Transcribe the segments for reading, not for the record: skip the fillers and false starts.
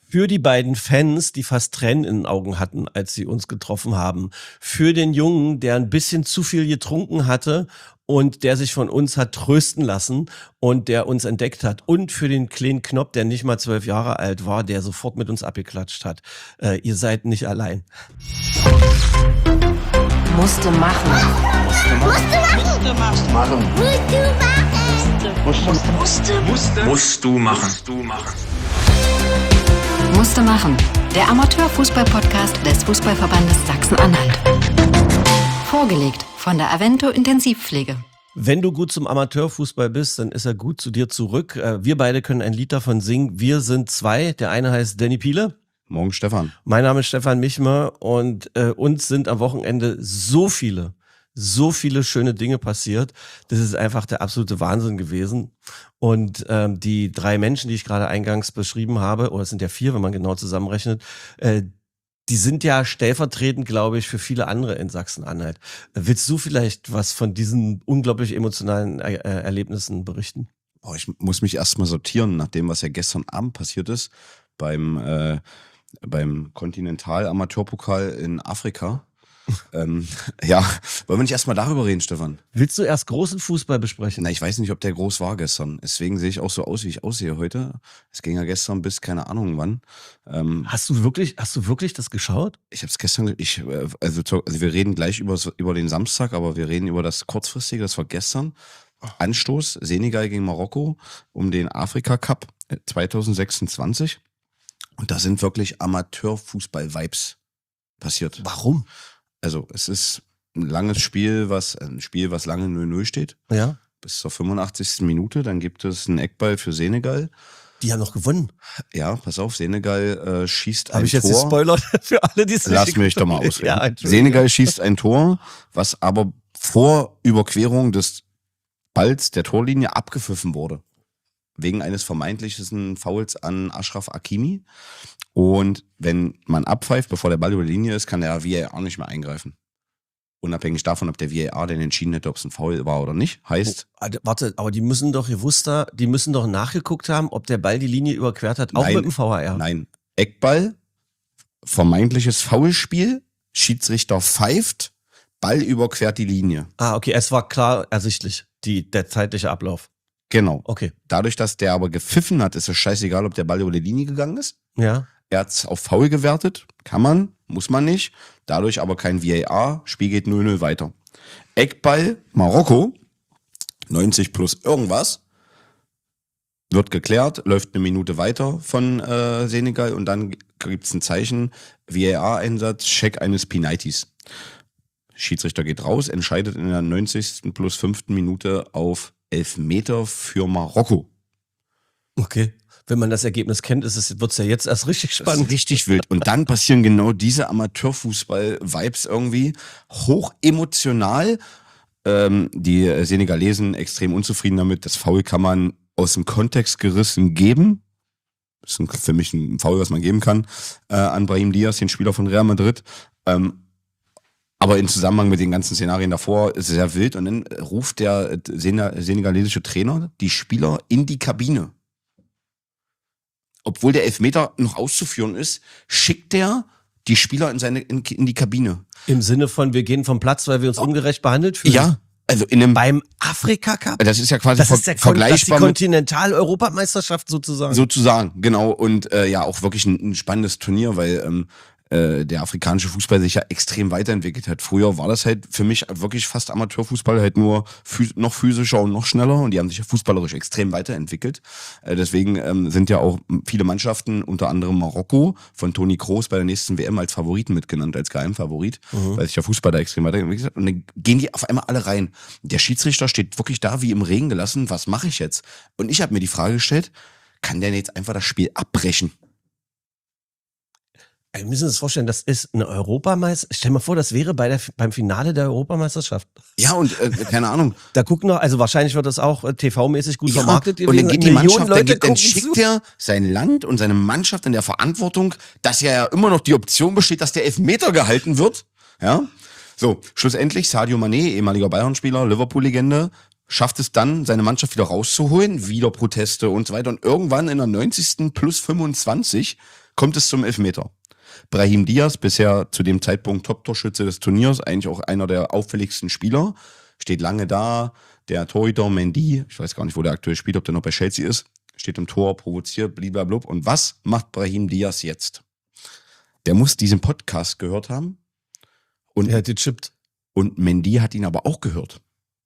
Für die beiden Fans, die fast Tränen in den Augen hatten, als sie uns getroffen haben. Für den Jungen, der ein bisschen zu viel getrunken hatte und der sich von uns hat trösten lassen und der uns entdeckt hat. Und für den kleinen Knopf, der nicht mal 12 Jahre alt war, der sofort mit uns abgeklatscht hat. Ihr seid nicht allein. Musste machen. Musst du machen. Musste machen. Der Amateurfußball-Podcast des Fußballverbandes Sachsen-Anhalt. Vorgelegt von der Avento Intensivpflege. Wenn du gut zum Amateurfußball bist, dann ist er gut zu dir zurück. Wir beide können ein Lied davon singen. Wir sind zwei. Der eine heißt Danny Piele. Morgen Stefan. Mein Name ist Stefan Michmer und uns sind am Wochenende so viele schöne Dinge passiert. Das ist einfach der absolute Wahnsinn gewesen. Und die 3 Menschen, die ich gerade eingangs beschrieben habe, oder es sind ja 4, wenn man genau zusammenrechnet, die sind ja stellvertretend, glaube ich, für viele andere in Sachsen-Anhalt. Willst du vielleicht was von diesen unglaublich emotionalen Erlebnissen berichten? Ich muss mich erstmal sortieren, nach dem, was ja gestern Abend passiert ist, beim Kontinental-Amateurpokal in Afrika. Ja, wollen wir nicht erstmal darüber reden, Stefan? Willst du erst großen Fußball besprechen? Na, ich weiß nicht, ob der groß war gestern. Deswegen sehe ich auch so aus, wie ich aussehe heute. Es ging ja gestern bis keine Ahnung wann. Hast du wirklich das geschaut? Ich habe es gestern, also wir reden gleich über den Samstag, aber wir reden über das kurzfristige, das war gestern. Anstoß, Senegal gegen Marokko um den Afrika Cup 2026. Und da sind wirklich Amateurfußball-Vibes passiert. Warum? Also es ist ein Spiel, was lange 0-0 steht. Ja. Bis zur 85. Minute. Dann gibt es einen Eckball für Senegal. Die haben noch gewonnen. Ja, pass auf, Senegal schießt ein Tor. Habe ich jetzt gespoilert für alle, die es nicht Lass mich doch mal ausreden. Ja, Senegal schießt ein Tor, was aber vor Überquerung des Balls der Torlinie abgepfiffen wurde. Wegen eines vermeintlichen Fouls an Achraf Hakimi. Und wenn man abpfeift, bevor der Ball über die Linie ist, kann der VAR nicht mehr eingreifen. Unabhängig davon, ob der VAR denn entschieden hätte, ob es ein Foul war oder nicht. Heißt... Warte, aber die müssen doch nachgeguckt haben, ob der Ball die Linie überquert hat, auch Nein, mit dem VAR. Nein, Eckball, vermeintliches Foulspiel, Schiedsrichter pfeift, Ball überquert die Linie. Okay, es war klar ersichtlich, der zeitliche Ablauf. Genau. Okay. Dadurch, dass der aber gepfiffen hat, ist es scheißegal, ob der Ball über die Linie gegangen ist. Ja. Er hat es auf Foul gewertet. Kann man, muss man nicht. Dadurch aber kein VAR. Spiel geht 0-0 weiter. Eckball, Marokko. 90 plus irgendwas. Wird geklärt, läuft eine Minute weiter von Senegal und dann gibt es ein Zeichen. VAR-Einsatz, Check eines Penalties. Schiedsrichter geht raus, entscheidet in der 90. plus 5. Minute auf Elfmeter für Marokko. Okay. Wenn man das Ergebnis kennt, wird es ja jetzt erst richtig spannend. Das ist richtig wild. Und dann passieren genau diese Amateurfußball-Vibes irgendwie hoch emotional. Die Senegalesen extrem unzufrieden damit. Das Foul kann man aus dem Kontext gerissen geben. Das ist für mich ein Foul, was man geben kann, an Brahim Diaz, den Spieler von Real Madrid. Aber im Zusammenhang mit den ganzen Szenarien davor ist es sehr wild. Und dann ruft der senegalesische Trainer die Spieler in die Kabine. Obwohl der Elfmeter noch auszuführen ist, schickt der die Spieler in die Kabine. Im Sinne von, wir gehen vom Platz, weil wir uns ungerecht behandelt fühlen? Ja, also beim Afrika Cup? Das ist ja quasi vergleichbar das ist die Kontinental-Europameisterschaft sozusagen. Sozusagen, genau. Und ja, auch wirklich ein spannendes Turnier, weil der afrikanische Fußball sich ja extrem weiterentwickelt hat. Früher war das halt für mich wirklich fast Amateurfußball, halt nur noch physischer und noch schneller, und die haben sich ja fußballerisch extrem weiterentwickelt. Deswegen sind ja auch viele Mannschaften, unter anderem Marokko, von Toni Kroos bei der nächsten WM als Favoriten mitgenannt, als Geheimfavorit, weil sich der Fußball da extrem weiterentwickelt hat. Und dann gehen die auf einmal alle rein. Der Schiedsrichter steht wirklich da wie im Regen gelassen. Was mache ich jetzt? Und ich habe mir die Frage gestellt, kann der jetzt einfach das Spiel abbrechen? Wir müssen uns vorstellen, das ist eine Europameisterschaft. Stell dir mal vor, das wäre beim Finale der Europameisterschaft. Ja, und keine Ahnung. Da gucken noch, also wahrscheinlich wird das auch TV-mäßig gut vermarktet. Und dann geht die Mannschaft, dann schickt schickt er sein Land und seine Mannschaft in der Verantwortung, dass ja immer noch die Option besteht, dass der Elfmeter gehalten wird. Ja. So, schlussendlich Sadio Mané, ehemaliger Bayern-Spieler, Liverpool-Legende, schafft es dann, seine Mannschaft wieder rauszuholen, wieder Proteste und so weiter. Und irgendwann in der 90. plus 25 kommt es zum Elfmeter. Brahim Diaz, bisher zu dem Zeitpunkt Top-Torschütze des Turniers, eigentlich auch einer der auffälligsten Spieler, steht lange da. Der Torhüter Mendy, ich weiß gar nicht, wo der aktuell spielt, ob der noch bei Chelsea ist, steht im Tor, provoziert, blablabla. Und was macht Brahim Diaz jetzt? Der muss diesen Podcast gehört haben. Und Er hat gechippt. Und Mendy hat ihn aber auch gehört.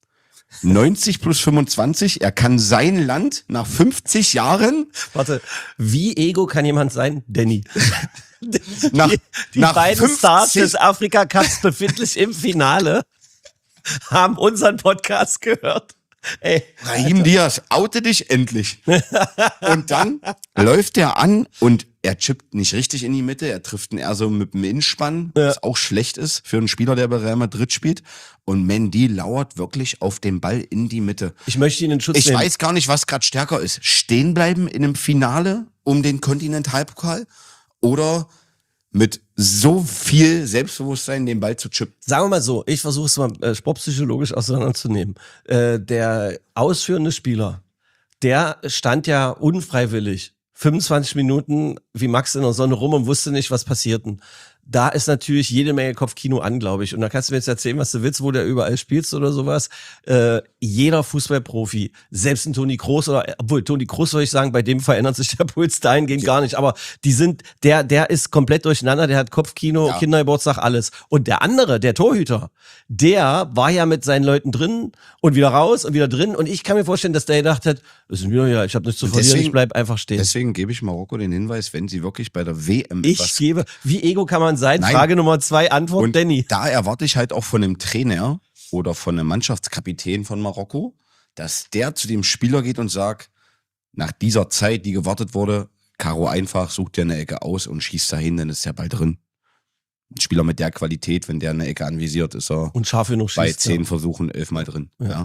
90 plus 25, er kann sein Land nach 50 Jahren Warte, wie ego kann jemand sein? Danny. nach, Die nach beiden 50 Stars des Afrika Cups befindlich im Finale haben unseren Podcast gehört. Ey, Brahim Diaz, oute dich endlich. Und dann läuft er an und er chippt nicht richtig in die Mitte, er trifft ihn eher so mit dem Innspann, was auch schlecht ist für einen Spieler, der bei Real Madrid spielt. Und Mendy lauert wirklich auf den Ball in die Mitte. ich möchte ihn in Schutz Ich nehmen. weiß gar nicht, was gerade stärker ist. Stehen bleiben in einem Finale um den Kontinentalpokal oder mit so viel Selbstbewusstsein den Ball zu chippen. Sagen wir mal so, ich versuche es mal sportpsychologisch auseinanderzunehmen. Der ausführende Spieler, der stand ja unfreiwillig 25 Minuten wie Max in der Sonne rum und wusste nicht, was passierten. Da ist natürlich jede Menge Kopfkino an, glaube ich. Und da kannst du mir jetzt erzählen, was du willst, wo der überall spielst oder sowas. Jeder Fußballprofi, selbst ein Toni Kroos obwohl Toni Kroos würde ich sagen, bei dem verändert sich der Puls dahingehend gar nicht. Aber der ist komplett durcheinander, der hat Kopfkino, Ja. Kindergeburtstag, alles. Und der andere, der Torhüter, der war ja mit seinen Leuten drin und wieder raus und wieder drin. Und ich kann mir vorstellen, dass der gedacht hat, das ist mir ja, ich habe nichts zu verlieren, Deswegen- ich bleib einfach stehen. Deswegen gebe ich Marokko den Hinweis, wenn sie wirklich bei der WM Ich gebe, wie ego kann man sein? Nein. Frage Nummer 2, Antwort und Danny. da erwarte ich halt auch von einem Trainer oder von einem Mannschaftskapitän von Marokko, dass der zu dem Spieler geht und sagt, nach dieser Zeit, die gewartet wurde, Karo einfach, sucht dir eine Ecke aus und schießt dahin, dann ist der Ball drin. Ein Spieler mit der Qualität, wenn der eine Ecke anvisiert, ist er Und scharf genug bei schießt. 10 Versuchen 11 Mal drin. Ja.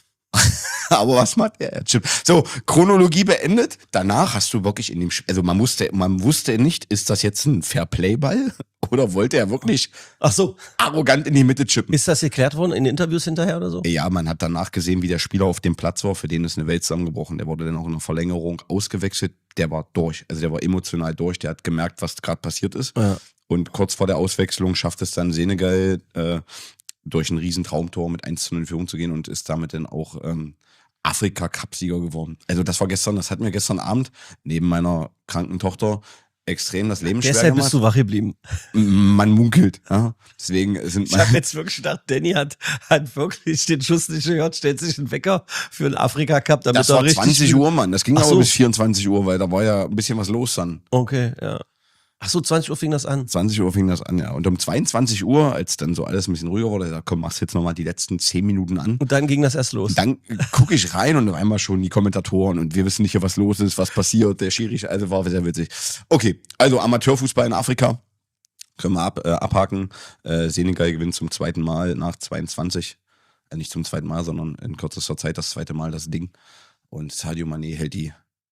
Aber was macht er? Chip. So, Chronologie beendet. Danach hast du wirklich in dem Spiel, also man wusste nicht, ist das jetzt ein Fairplay-Ball oder wollte er wirklich Ach so, arrogant in die Mitte chippen? ist das geklärt worden in Interviews hinterher oder so? Ja, man hat danach gesehen, wie der Spieler auf dem Platz war, für den ist eine Welt zusammengebrochen. Der wurde dann auch in der Verlängerung ausgewechselt. Der war durch, also der war emotional durch. Der hat gemerkt, was gerade passiert ist. Ja. Und kurz vor der Auswechslung schafft es dann Senegal, durch ein riesen Traumtor mit 1:0 in Führung zu gehen und ist damit dann auch Afrika-Cup-Sieger geworden. Also das hat mir gestern Abend neben meiner kranken Tochter extrem das Leben schwer Deshalb gemacht. bist du wach geblieben. Man munkelt. Ja? Deswegen sind Ich habe jetzt wirklich gedacht, Danny hat wirklich den Schuss nicht gehört, stellt sich einen Wecker für einen Afrika-Cup, damit das er war richtig 20 Uhr, Mann. Das ging Ach aber so. bis 24 Uhr, weil da war ja ein bisschen was los dann. Okay, ja. Ach so, 20 Uhr fing das an. 20 Uhr fing das an, ja. Und um 22 Uhr, als dann so alles ein bisschen ruhiger wurde, da komm, machst jetzt nochmal die letzten 10 Minuten an. Und dann ging das erst los. Und dann gucke ich rein und auf einmal schon die Kommentatoren und wir wissen nicht, was los ist, was passiert. Der Schiri, also war sehr witzig. Okay, also Amateurfußball in Afrika können wir abhaken. Senegal gewinnt zum zweiten Mal nach 22. Nicht zum zweiten Mal, sondern in kürzester Zeit das zweite Mal das Ding. Und Sadio Mané hält die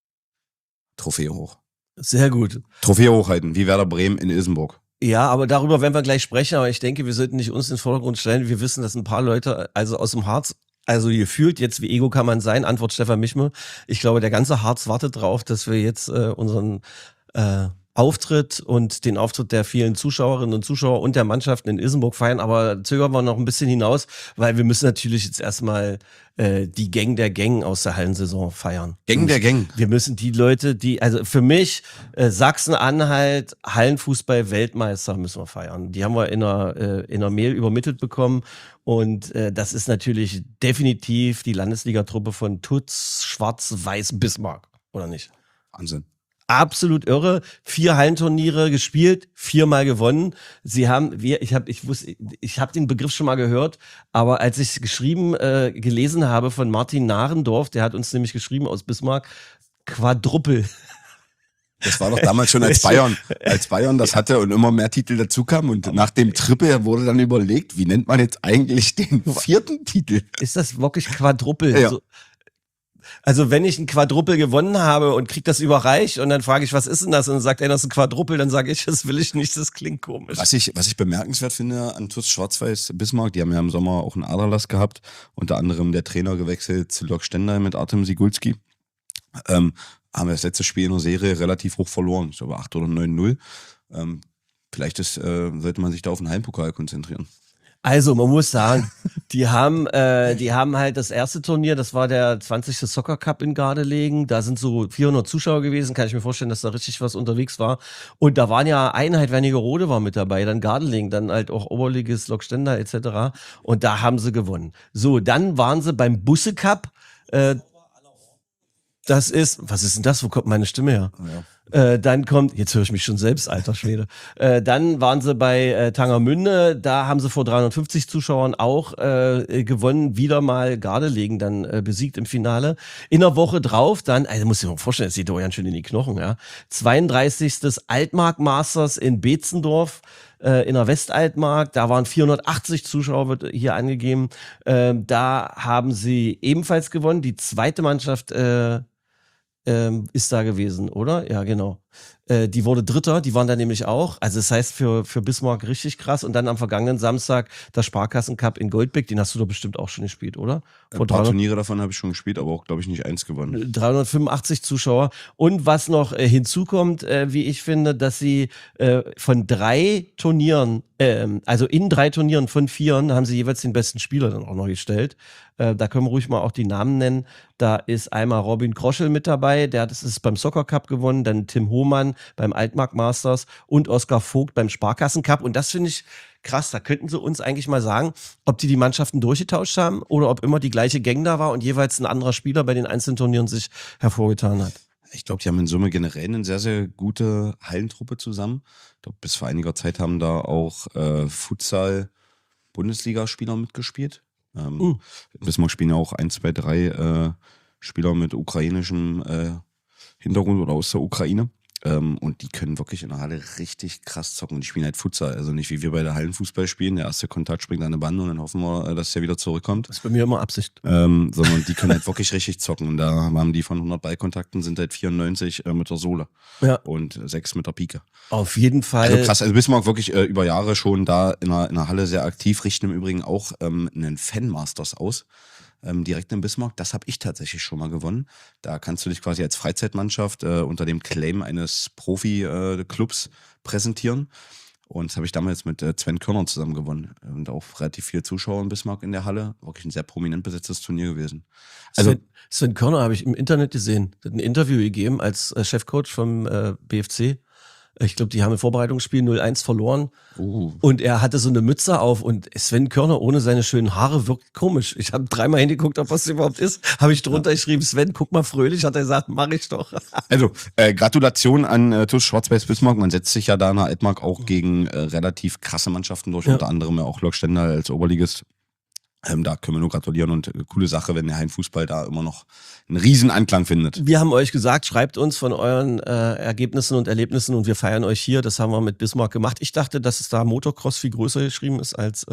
Trophäe hoch. Sehr gut. Trophäe hochhalten, wie Werder Bremen in Ilsenburg. Ja, aber darüber werden wir gleich sprechen, aber ich denke, wir sollten nicht uns in den Vordergrund stellen. Wir wissen, dass ein paar Leute, also aus dem Harz, also gefühlt jetzt, wie ego kann man sein, Antwort Stefan Michme. Ich glaube, der ganze Harz wartet drauf, dass wir jetzt unseren Auftritt und den Auftritt der vielen Zuschauerinnen und Zuschauer und der Mannschaften in Ilsenburg feiern, aber zögern wir noch ein bisschen hinaus, weil wir müssen natürlich jetzt erstmal die Gang der Gang aus der Hallensaison feiern. Gang der Gang. Wir müssen die Leute, also für mich, Sachsen-Anhalt, Hallenfußball-Weltmeister müssen wir feiern. Die haben wir in einer Mail übermittelt bekommen und das ist natürlich definitiv die Landesligatruppe von Tutz, Schwarz-Weiß, Bismarck, oder nicht? Wahnsinn. Absolut irre. 4 Hallenturniere gespielt, 4-mal gewonnen. Ich habe den Begriff schon mal gehört, aber als ich gelesen habe von Martin Nahrendorf, der hat uns nämlich geschrieben aus Bismarck, Quadruppel. Das war doch damals schon als Bayern das hatte und immer mehr Titel dazu kamen und nach dem Triple wurde dann überlegt, wie nennt man jetzt eigentlich den 4. Titel? Ist das wirklich Quadruppel? Ja. Also wenn ich ein Quadruppel gewonnen habe und krieg das überreicht und dann frage ich, was ist denn das? Und dann sagt er, das ist ein Quadruppel, dann sage ich, das will ich nicht, das klingt komisch. Was ich bemerkenswert finde an TuS Schwarz-Weiß Bismarck, die haben ja im Sommer auch einen Aderlass gehabt, unter anderem der Trainer gewechselt zu Lok Stendal mit Artem Sigulski. haben wir das letzte Spiel in der Serie relativ hoch verloren. Ich glaube 8 oder 9-0. Vielleicht sollte man sich da auf den Heimpokal konzentrieren. Also, man muss sagen, die haben halt das erste Turnier, das war der 20. Soccer Cup in Gardelegen. Da sind so 400 Zuschauer gewesen. Kann ich mir vorstellen, dass da richtig was unterwegs war. Und da waren ja Einheit Wernigerode war mit dabei, dann Gardelegen, dann halt auch Oberligist, Lokstender etc. Und da haben sie gewonnen. So, dann waren sie beim Busse Cup. Das ist, was ist denn das? Wo kommt meine Stimme her? Ja. Dann kommt, jetzt höre ich mich schon selbst, alter Schwede. Dann waren sie bei Tangermünde, da haben sie vor 350 Zuschauern auch gewonnen, wieder mal Gardelegen dann besiegt im Finale. In der Woche drauf dann, also muss ich mir vorstellen, das geht doch ganz schön in die Knochen, ja. 32. Altmark Masters in Beetzendorf. In der Westaltmark, da waren 480 Zuschauer, wird hier angegeben. Da haben sie ebenfalls gewonnen. Die zweite Mannschaft ist da gewesen, oder? Ja, genau. Die wurde Dritter, die waren da nämlich auch. Also das heißt für Bismarck richtig krass. Und dann am vergangenen Samstag der Sparkassen-Cup in Goldbeck, den hast du doch bestimmt auch schon gespielt, oder? Ein paar Turniere davon habe ich schon gespielt, aber auch, glaube ich, nicht eins gewonnen. 385 Zuschauer. Und was noch hinzukommt, wie ich finde, dass sie von 3 Turnieren, also in 3 Turnieren von 4 haben sie jeweils den besten Spieler dann auch noch gestellt. Da können wir ruhig mal auch die Namen nennen. Da ist einmal Robin Kroschel mit dabei, das ist beim Soccer Cup gewonnen, dann Tim Hohmann beim Altmark Masters und Oskar Vogt beim Sparkassen Cup. Und das finde ich krass. Da könnten sie uns eigentlich mal sagen, ob die Mannschaften durchgetauscht haben oder ob immer die gleiche Gang da war und jeweils ein anderer Spieler bei den einzelnen Turnieren sich hervorgetan hat. Ich glaube, die haben in Summe generell eine sehr, sehr gute Hallentruppe zusammen. Ich glaube, bis vor einiger Zeit haben da auch Futsal-Bundesligaspieler mitgespielt. In Bismarck spielen ja auch 1, 2, 3 Spieler mit ukrainischem Hintergrund oder aus der Ukraine. Und die können wirklich in der Halle richtig krass zocken. Und die spielen halt Futsal. Also nicht wie wir bei der Hallenfußball spielen. Der erste Kontakt springt an eine Bande und dann hoffen wir, dass der wieder zurückkommt. Das ist bei mir immer Absicht. Sondern die können halt wirklich richtig zocken. Und da haben die von 100 Ballkontakten sind halt 94 mit der Sohle. Ja. Und 6 mit der Pike. Auf jeden Fall. Also krass. Also Bismarck wirklich über Jahre schon da in der Halle sehr aktiv. Richten im Übrigen auch einen Fanmasters aus. Direkt in Bismarck. Das habe ich tatsächlich schon mal gewonnen. Da kannst du dich quasi als Freizeitmannschaft unter dem Claim eines Profi-Clubs präsentieren. Und das habe ich damals mit Sven Körner zusammen gewonnen. Und auch relativ viele Zuschauer in Bismarck in der Halle. Wirklich ein sehr prominent besetztes Turnier gewesen. Also Sven Körner habe ich im Internet gesehen. Der hat ein Interview gegeben als Chefcoach vom BFC. Ich glaube, die haben im Vorbereitungsspiel 0-1 verloren. Und er hatte so eine Mütze auf und Sven Körner ohne seine schönen Haare wirkt komisch. Ich habe 3-mal hingeguckt, ob was überhaupt ist. Habe ich drunter geschrieben, Sven, guck mal fröhlich, hat er gesagt, mach ich doch. Also, Gratulation an TuS Schwarz-Weiß Bismarck. Man setzt sich ja da in der Altmark auch gegen relativ krasse Mannschaften durch, unter anderem ja auch Lokstender als Oberligist. Da können wir nur gratulieren und coole Sache, wenn der Heimfußball da immer noch einen riesen Anklang findet. Wir haben euch gesagt, schreibt uns von euren Ergebnissen und Erlebnissen und wir feiern euch hier. Das haben wir mit Bismarck gemacht. Ich dachte, dass es da Motocross viel größer geschrieben ist als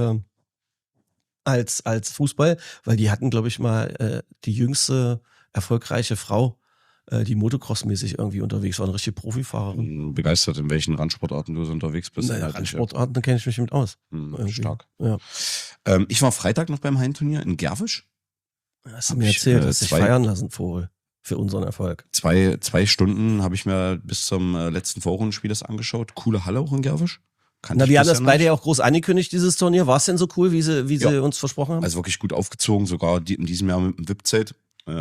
Fußball, weil die hatten, glaube ich, mal die jüngste erfolgreiche Frau, die Motocross-mäßig irgendwie unterwegs war, eine richtige Profifahrerin. Begeistert, in welchen Randsportarten du so unterwegs bist. Naja, Randsportarten kenne ich mich mit aus. Stark. Ja. Ich war Freitag noch beim Hallenturnier in Gerwisch. Hast du mir erzählt, dass dich feiern lassen für unseren Erfolg. 2 Stunden habe ich mir bis zum letzten Vorrundenspiel das angeschaut. Coole Halle auch in Gerwisch. Wir haben das beide ja auch groß angekündigt, dieses Turnier. War es denn so cool, wie sie uns versprochen haben? Also wirklich gut aufgezogen, sogar in diesem Jahr mit dem VIP-Zelt.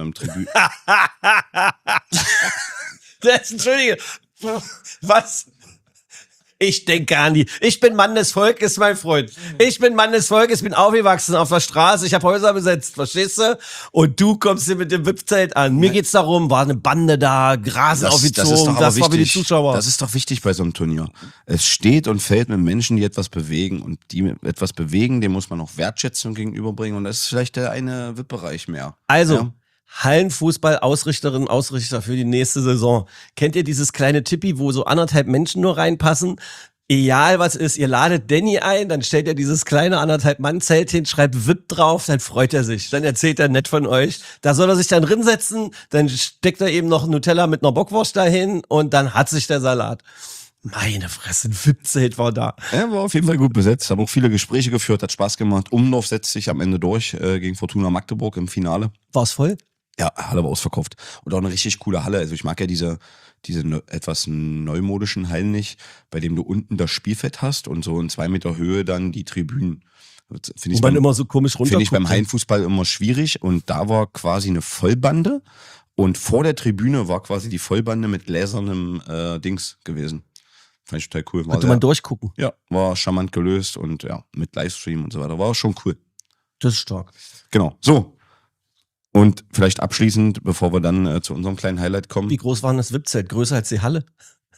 Entschuldige. Was? Ich denke an die. Ich bin Mann des Volkes, mein Freund. Ich bin Mann des Volkes, bin aufgewachsen auf der Straße. Ich habe Häuser besetzt, verstehst du? Und du kommst hier mit dem VIP-Zelt an. Mir geht's darum, war eine Bande da, Grasen aufgezogen. Das war für die Zuschauer. Das ist doch wichtig bei so einem Turnier. Es steht und fällt mit Menschen, die etwas bewegen. Und die etwas bewegen, dem muss man auch Wertschätzung gegenüberbringen. Und das ist vielleicht der eine VIP-Bereich mehr. Also. Ja? Hallenfußball-Ausrichterinnen, Ausrichter für die nächste Saison. Kennt ihr dieses kleine Tippi, wo so 1,5 Menschen nur reinpassen? Egal was ist, ihr ladet Danny ein, dann stellt er dieses kleine 1,5-Mann-Zelt hin, schreibt VIP drauf, dann freut er sich. Dann erzählt er nett von euch. Da soll er sich dann drin setzen, dann steckt er eben noch Nutella mit einer Bockwurst dahin und dann hat sich der Salat. Meine Fresse, ein VIP-Zelt war da. Ja, war auf jeden Fall gut besetzt. Haben auch viele Gespräche geführt, hat Spaß gemacht. Umdorf setzt sich am Ende durch gegen Fortuna Magdeburg im Finale. War's voll? Ja, Halle war ausverkauft. Und auch eine richtig coole Halle. Also ich mag ja diese etwas neumodischen Hallen nicht, bei dem du unten das Spielfeld hast und so in 2 Meter Höhe dann die Tribünen. Wo man immer so komisch runterguckt. Finde ich beim Hallenfußball immer schwierig. Und da war quasi eine Vollbande und vor der Tribüne war quasi die Vollbande mit gläsernem Dings gewesen. Fand ich total cool. Konnte man durchgucken. Ja, war charmant gelöst und ja, mit Livestream und so weiter. War schon cool. Das ist stark. Genau. So. Und vielleicht abschließend, bevor wir dann zu unserem kleinen Highlight kommen. Wie groß war denn das VIP-Zelt? Größer als die Halle?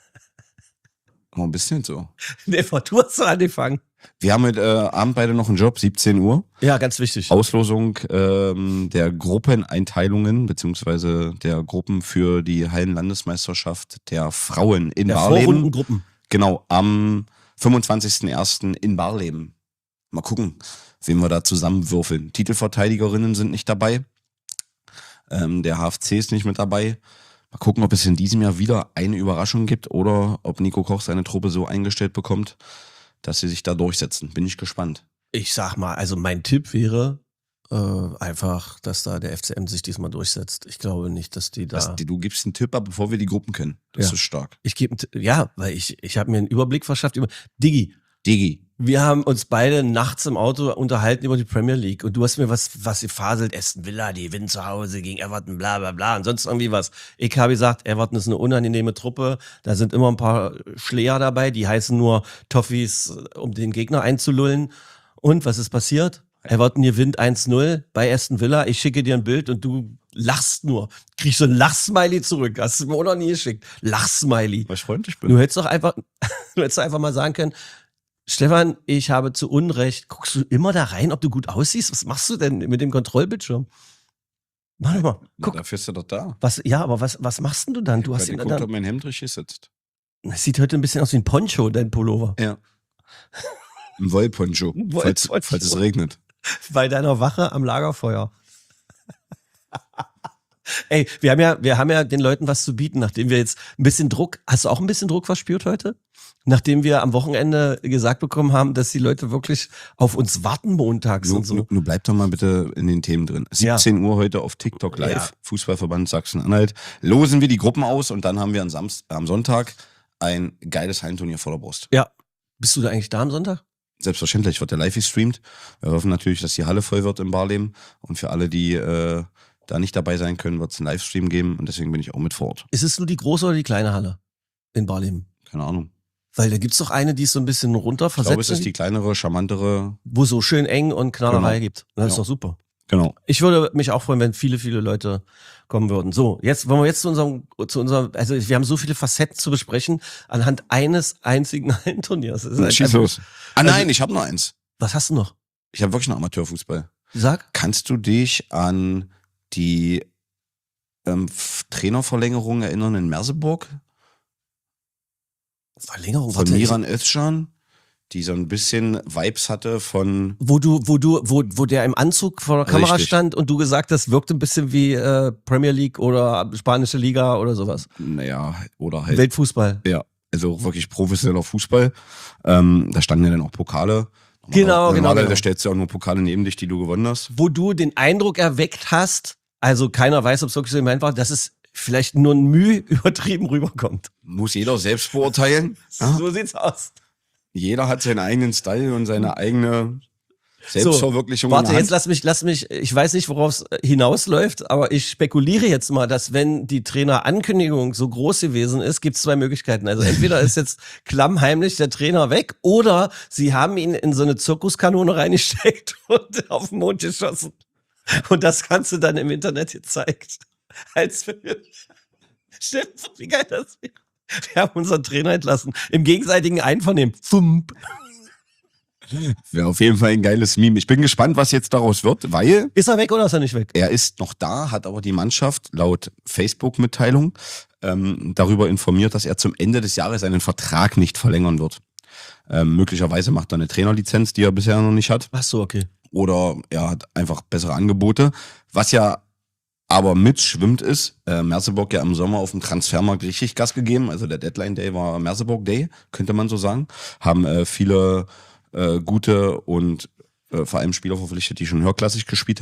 Ein bisschen so. Nee, du hast so angefangen. Wir haben heute Abend beide noch einen Job, 17 Uhr. Ja, ganz wichtig. Auslosung der Gruppeneinteilungen beziehungsweise der Gruppen für die Hallenlandesmeisterschaft der Frauen in Barleben. Vorrundengruppen. Genau, am 25.01. in Barleben. Mal gucken, wen wir da zusammenwürfeln. Titelverteidigerinnen sind nicht dabei. Der HFC ist nicht mit dabei. Mal gucken, ob es in diesem Jahr wieder eine Überraschung gibt oder ob Nico Koch seine Truppe so eingestellt bekommt, dass sie sich da durchsetzen. Bin ich gespannt. Ich sag mal, also mein Tipp wäre einfach, dass da der FCM sich diesmal durchsetzt. Ich glaube nicht, dass die da... Du gibst einen Tipp ab, bevor wir die Gruppen kennen. Das ist stark. Ich gebe weil ich habe mir einen Überblick verschafft über... Diggi, wir haben uns beide nachts im Auto unterhalten über die Premier League und du hast mir was gefaselt, Aston Villa, die gewinnen zu Hause gegen Everton, bla bla bla und sonst irgendwie was. Ich habe gesagt, Everton ist eine unangenehme Truppe, da sind immer ein paar Schläger dabei, die heißen nur Toffees, um den Gegner einzulullen. Und was ist passiert? Everton gewinnt 1-0 bei Aston Villa, ich schicke dir ein Bild und du lachst nur. Kriegst so ein Lachsmiley zurück, hast du mir auch noch nie geschickt. Lachsmiley. Weil ich freundlich bin. Du hättest doch einfach mal sagen können, Stefan, ich habe zu Unrecht. Guckst du immer da rein, ob du gut aussiehst? Was machst du denn mit dem Kontrollbildschirm? Warte mal, guck. Dafür ist er doch da. Was machst denn du dann? Du hast ihn guckt, ob mein Hemd richtig sitzt. Das sieht heute ein bisschen aus wie ein Poncho, dein Pullover. Ja. Ein Wollponcho, falls es regnet. Bei deiner Wache am Lagerfeuer. Ey, wir haben ja den Leuten was zu bieten, nachdem wir jetzt ein bisschen Druck, hast du auch ein bisschen Druck verspürt heute? Nachdem wir am Wochenende gesagt bekommen haben, dass die Leute wirklich auf uns warten montags und so. Nun bleib doch mal bitte in den Themen drin. 17 Uhr heute auf TikTok live, ja. Fußballverband Sachsen-Anhalt. Losen wir die Gruppen aus und dann haben wir am Sonntag ein geiles Hallenturnier vor der Brust. Ja. Bist du da eigentlich da am Sonntag? Selbstverständlich, wird der live gestreamt. Wir hoffen natürlich, dass die Halle voll wird in Barleben und für alle, die da nicht dabei sein können, wird es einen Livestream geben und deswegen bin ich auch mit vor Ort. Ist es nur die große oder die kleine Halle in Barleben? Keine Ahnung. Weil da gibt's doch eine, die ist so ein bisschen runterversetzt. Ich glaube, es ist die kleinere, charmantere. Wo so schön eng und Knallerei gibt. Das ist doch super. Genau. Ich würde mich auch freuen, wenn viele, viele Leute kommen würden. So, jetzt wollen wir jetzt zu unserem, also wir haben so viele Facetten zu besprechen anhand eines einzigen Hallenturniers. Schieß los. Nein, ich habe noch eins. Was hast du noch? Ich habe wirklich noch Amateurfußball. Sag. Kannst du dich an die Trainerverlängerung erinnern in Merseburg? Verlängerung von Miran Özcan, die so ein bisschen Vibes hatte von... Wo der im Anzug vor der Kamera stand und du gesagt hast, wirkte ein bisschen wie Premier League oder spanische Liga oder sowas. Naja, oder halt... Weltfußball. Ja, also wirklich professioneller Fußball. Da standen ja dann auch Pokale. Genau. Da stellst du auch nur Pokale neben dich, die du gewonnen hast. Wo du den Eindruck erweckt hast, also keiner weiß, ob es wirklich so gemeint war, dass es vielleicht nur ein Mühe übertrieben rüberkommt. Muss jeder selbst beurteilen. So sieht's aus. Jeder hat seinen eigenen Style und seine eigene Selbstverwirklichung. So, warte, jetzt lass mich, ich weiß nicht, worauf es hinausläuft, aber ich spekuliere jetzt mal, dass wenn die Trainerankündigung so groß gewesen ist, gibt es 2 Möglichkeiten. Also entweder ist jetzt klammheimlich der Trainer weg oder sie haben ihn in so eine Zirkuskanone reingesteckt und auf den Mond geschossen. Und das Ganze dann im Internet gezeigt. Als stimmt, wie geil das wäre. Wir haben unseren Trainer entlassen. Im gegenseitigen Einvernehmen. Thump. Wäre auf jeden Fall ein geiles Meme. Ich bin gespannt, was jetzt daraus wird, weil... Ist er weg oder ist er nicht weg? Er ist noch da, hat aber die Mannschaft laut Facebook-Mitteilung darüber informiert, dass er zum Ende des Jahres seinen Vertrag nicht verlängern wird. Möglicherweise macht er eine Trainerlizenz, die er bisher noch nicht hat. Ach so, okay. Oder er hat einfach bessere Angebote. Was ja aber mitschwimmt ist, Merseburg ja im Sommer auf dem Transfermarkt richtig Gas gegeben. Also der Deadline Day war Merseburg Day, könnte man so sagen. Haben viele gute und vor allem Spieler verpflichtet, die schon höherklassig gespielt haben.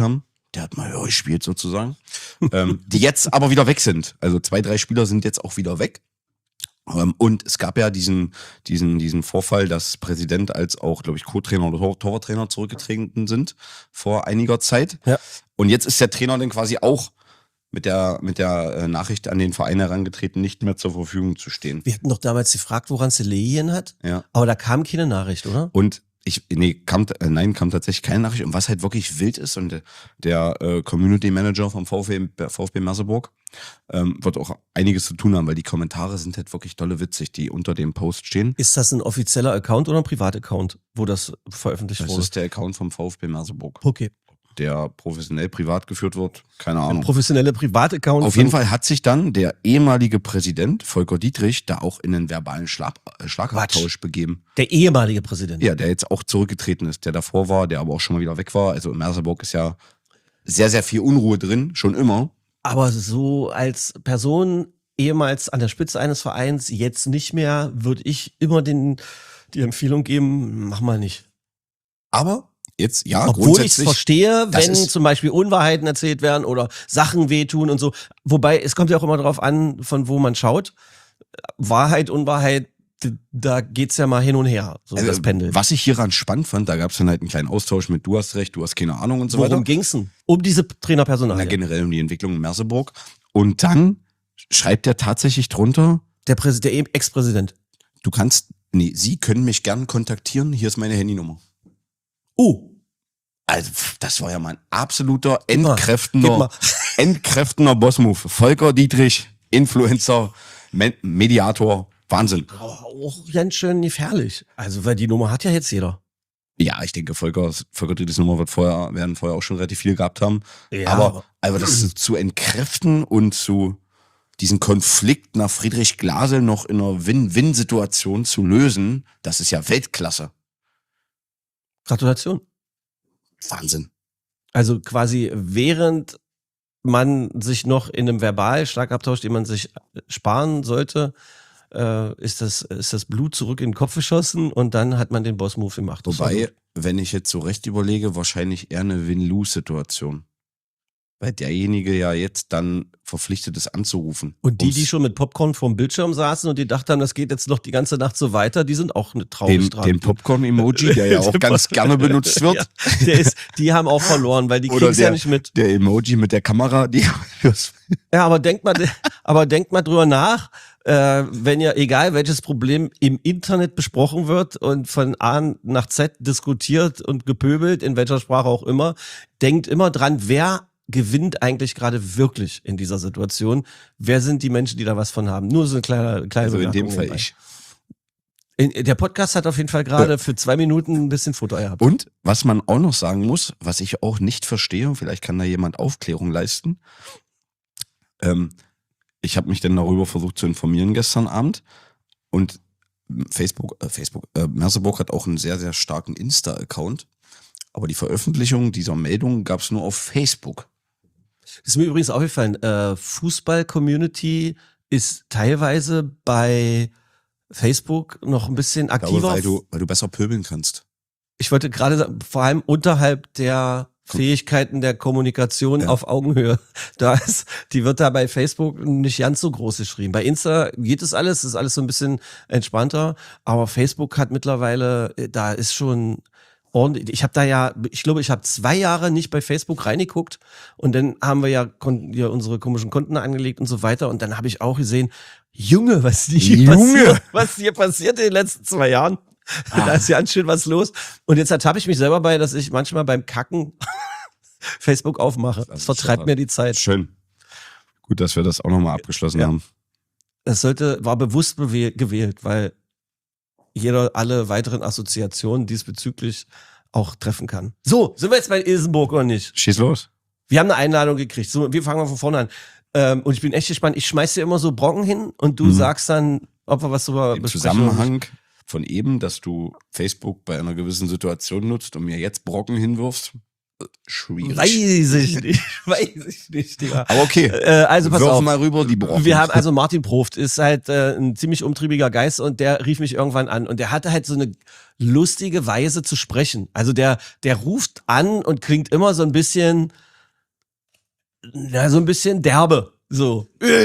der hat mal gespielt sozusagen, die jetzt aber wieder weg sind. Also 2, 3 Spieler sind jetzt auch wieder weg. Und es gab ja diesen Vorfall, dass Präsident als auch, glaube ich, Co-Trainer oder Torwarttrainer zurückgetreten sind vor einiger Zeit. Ja. Und jetzt ist der Trainer dann quasi auch mit der Nachricht an den Verein herangetreten, nicht mehr zur Verfügung zu stehen. Wir hatten doch damals gefragt, woran es gelegen hat. Ja. Aber da kam keine Nachricht, oder? Und kam tatsächlich keine Nachricht. Und was halt wirklich wild ist, und der Community Manager vom VfB Merseburg wird auch einiges zu tun haben, weil die Kommentare sind halt wirklich dolle witzig, die unter dem Post stehen. Ist das ein offizieller Account oder ein Privataccount, wo das veröffentlicht Das wurde? ist der Account vom VfB Merseburg, Okay. der professionell privat geführt wird. Keine Ein Ahnung. professionelle Privataccount. Auf jeden Fall hat sich dann der ehemalige Präsident Volker Dietrich da auch in einen verbalen Schlagabtausch begeben. Der ehemalige Präsident. Ja, der jetzt auch zurückgetreten ist, der davor war, der aber auch schon mal wieder weg war. Also in Merseburg ist ja sehr, sehr viel Unruhe drin, schon immer. Aber so als Person ehemals an der Spitze eines Vereins, jetzt nicht mehr, würde ich immer die Empfehlung geben, mach mal nicht. Aber jetzt, ja, Obwohl ich es grundsätzlich. verstehe, das wenn ist- zum Beispiel Unwahrheiten erzählt werden oder Sachen wehtun und so. Wobei, es kommt ja auch immer darauf an, von wo man schaut. Wahrheit, Unwahrheit, da geht's ja mal hin und her, so Also, das Pendel. was ich hieran spannend fand, da gab es dann halt einen kleinen Austausch mit du hast recht, du hast keine Ahnung und so weiter. Worum ging's denn? Um diese Trainerpersonal. Generell um die Entwicklung in Merseburg. Und dann schreibt er tatsächlich drunter, Der Ex-Präsident. Sie können mich gern kontaktieren, hier ist meine Handynummer. Also, das war ja mal ein absoluter Gib mal. entkräftender Boss-Move. Volker Dietrich, Influencer, Mediator, Wahnsinn. Aber auch ganz schön gefährlich. Also, weil die Nummer hat ja jetzt jeder. Ja, ich denke, Volker Dietrichs Nummer werden vorher auch schon relativ viel gehabt haben. Ja, aber das zu entkräften und zu diesen Konflikt nach Friedrich Glasel noch in einer Win-Win-Situation zu lösen, das ist ja Weltklasse. Gratulation. Wahnsinn. Also quasi während man sich noch in einem Verbalschlagabtausch, den man sich sparen sollte, ist das Blut zurück in den Kopf geschossen und dann hat man den Boss-Move gemacht. Das war Wobei, gut. wenn ich jetzt so recht überlege, wahrscheinlich eher eine Win-Lose-Situation. Weil derjenige ja jetzt dann verpflichtet ist anzurufen. Und die schon mit Popcorn vorm Bildschirm saßen und die dachten, das geht jetzt noch die ganze Nacht so weiter, die sind auch traurig dran. den Popcorn-Emoji, der ja auch ganz gerne benutzt wird. Ja, die haben auch verloren, weil die Oder kriegen es ja nicht mit. Der Emoji mit der Kamera, Ja, aber denkt mal drüber nach, wenn ja, egal welches Problem im Internet besprochen wird und von A nach Z diskutiert und gepöbelt, in welcher Sprache auch immer, denkt immer dran, wer gewinnt eigentlich gerade wirklich in dieser Situation? Wer sind die Menschen, die da was von haben? Nur so eine kleine also in dem Bemerkung Fall nebenbei. ich. Der Podcast hat auf jeden Fall gerade für 2 Minuten ein bisschen Futter gehabt. Und was man auch noch sagen muss, was ich auch nicht verstehe, vielleicht kann da jemand Aufklärung leisten. Ich habe mich dann darüber versucht zu informieren gestern Abend und Merseburg hat auch einen sehr, sehr starken Insta-Account, aber die Veröffentlichung dieser Meldung gab es nur auf Facebook. Ist mir übrigens aufgefallen, Fußball-Community ist teilweise bei Facebook noch ein bisschen Ich glaube, aktiver. weil du besser pöbeln kannst. Ich wollte gerade sagen, vor allem unterhalb der Fähigkeiten der Kommunikation auf Augenhöhe. Die wird da bei Facebook nicht ganz so groß geschrieben. Bei Insta geht es alles, ist alles so ein bisschen entspannter, aber Facebook hat mittlerweile, da ist schon ordentlich. Ich glaube, ich habe 2 Jahre nicht bei Facebook reingeguckt und dann haben wir ja unsere komischen Konten angelegt und so weiter und dann habe ich auch gesehen, Junge, was hier passiert in den letzten 2 Jahren. Da ist ja ganz schön was los. Und jetzt ertappe ich mich selber bei, dass ich manchmal beim Kacken Facebook aufmache. Das vertreibt mir die Zeit. Schön. Gut, dass wir das auch nochmal abgeschlossen haben. Das war bewusst gewählt, weil jeder alle weiteren Assoziationen diesbezüglich auch treffen kann. So, sind wir jetzt bei Ilsenburg oder nicht? Schieß los. Wir haben eine Einladung gekriegt. So, wir fangen mal von vorne an. Und ich bin echt gespannt. Ich schmeiß dir immer so Brocken hin und du sagst dann, ob wir was drüber Im besprechen. Zusammenhang von eben, dass du Facebook bei einer gewissen Situation nutzt und mir jetzt Brocken hinwirfst, schwierig. Weiß ich nicht, Digga. Aber okay, Also pass wirf auf. mal rüber die Brocken. Wir haben also Martin Proft, ist halt ein ziemlich umtriebiger Geist und der rief mich irgendwann an und der hatte halt so eine lustige Weise zu sprechen. Also der ruft an und klingt immer so ein bisschen Na, so ein bisschen derbe. So.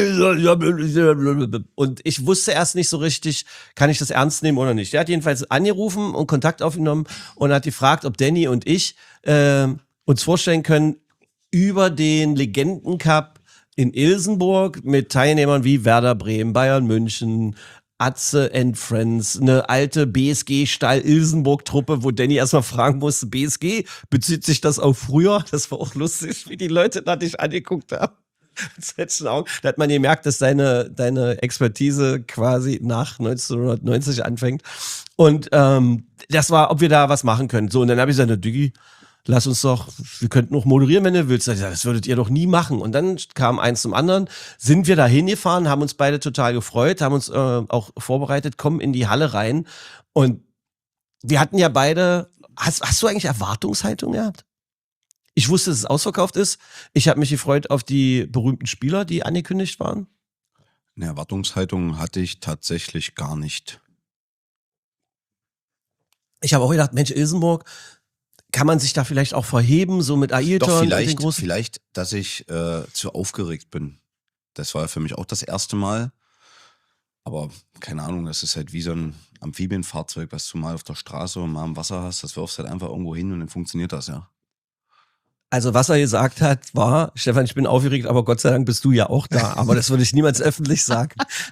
Und ich wusste erst nicht so richtig, kann ich das ernst nehmen oder nicht. Der hat jedenfalls angerufen und Kontakt aufgenommen und hat gefragt, ob Danny und ich uns vorstellen können, über den Legendencup in Ilsenburg mit Teilnehmern wie Werder Bremen, Bayern München, Atze and Friends, eine alte BSG Stahl Ilsenburg Truppe, wo Danny erstmal fragen musste, BSG, bezieht sich das auf früher? Das war auch lustig, wie die Leute da dich angeguckt haben. Da hat man gemerkt, dass deine Expertise quasi nach 1990 anfängt. Und das war, ob wir da was machen können. So, und dann habe ich gesagt, Diggi, lass uns doch, wir könnten noch moderieren, wenn du willst. Das würdet ihr doch nie machen. Und dann kam eins zum anderen, sind wir da hingefahren, haben uns beide total gefreut, haben uns auch vorbereitet, kommen in die Halle rein. Und wir hatten ja beide, hast du eigentlich Erwartungshaltung gehabt? Ich wusste, dass es ausverkauft ist. Ich habe mich gefreut auf die berühmten Spieler, die angekündigt waren. Eine Erwartungshaltung hatte ich tatsächlich gar nicht. Ich habe auch gedacht, Mensch, Ilsenburg, kann man sich da vielleicht auch verheben, so mit Ailton? Doch, und den großen vielleicht, dass ich zu aufgeregt bin. Das war für mich auch das erste Mal. Aber keine Ahnung, das ist halt wie so ein Amphibienfahrzeug, was du mal auf der Straße und mal im Wasser hast. Das wirfst halt einfach irgendwo hin und dann funktioniert das, ja. Also was er gesagt hat, war, Stefan, ich bin aufgeregt, aber Gott sei Dank bist du ja auch da. Aber das würde ich niemals öffentlich sagen.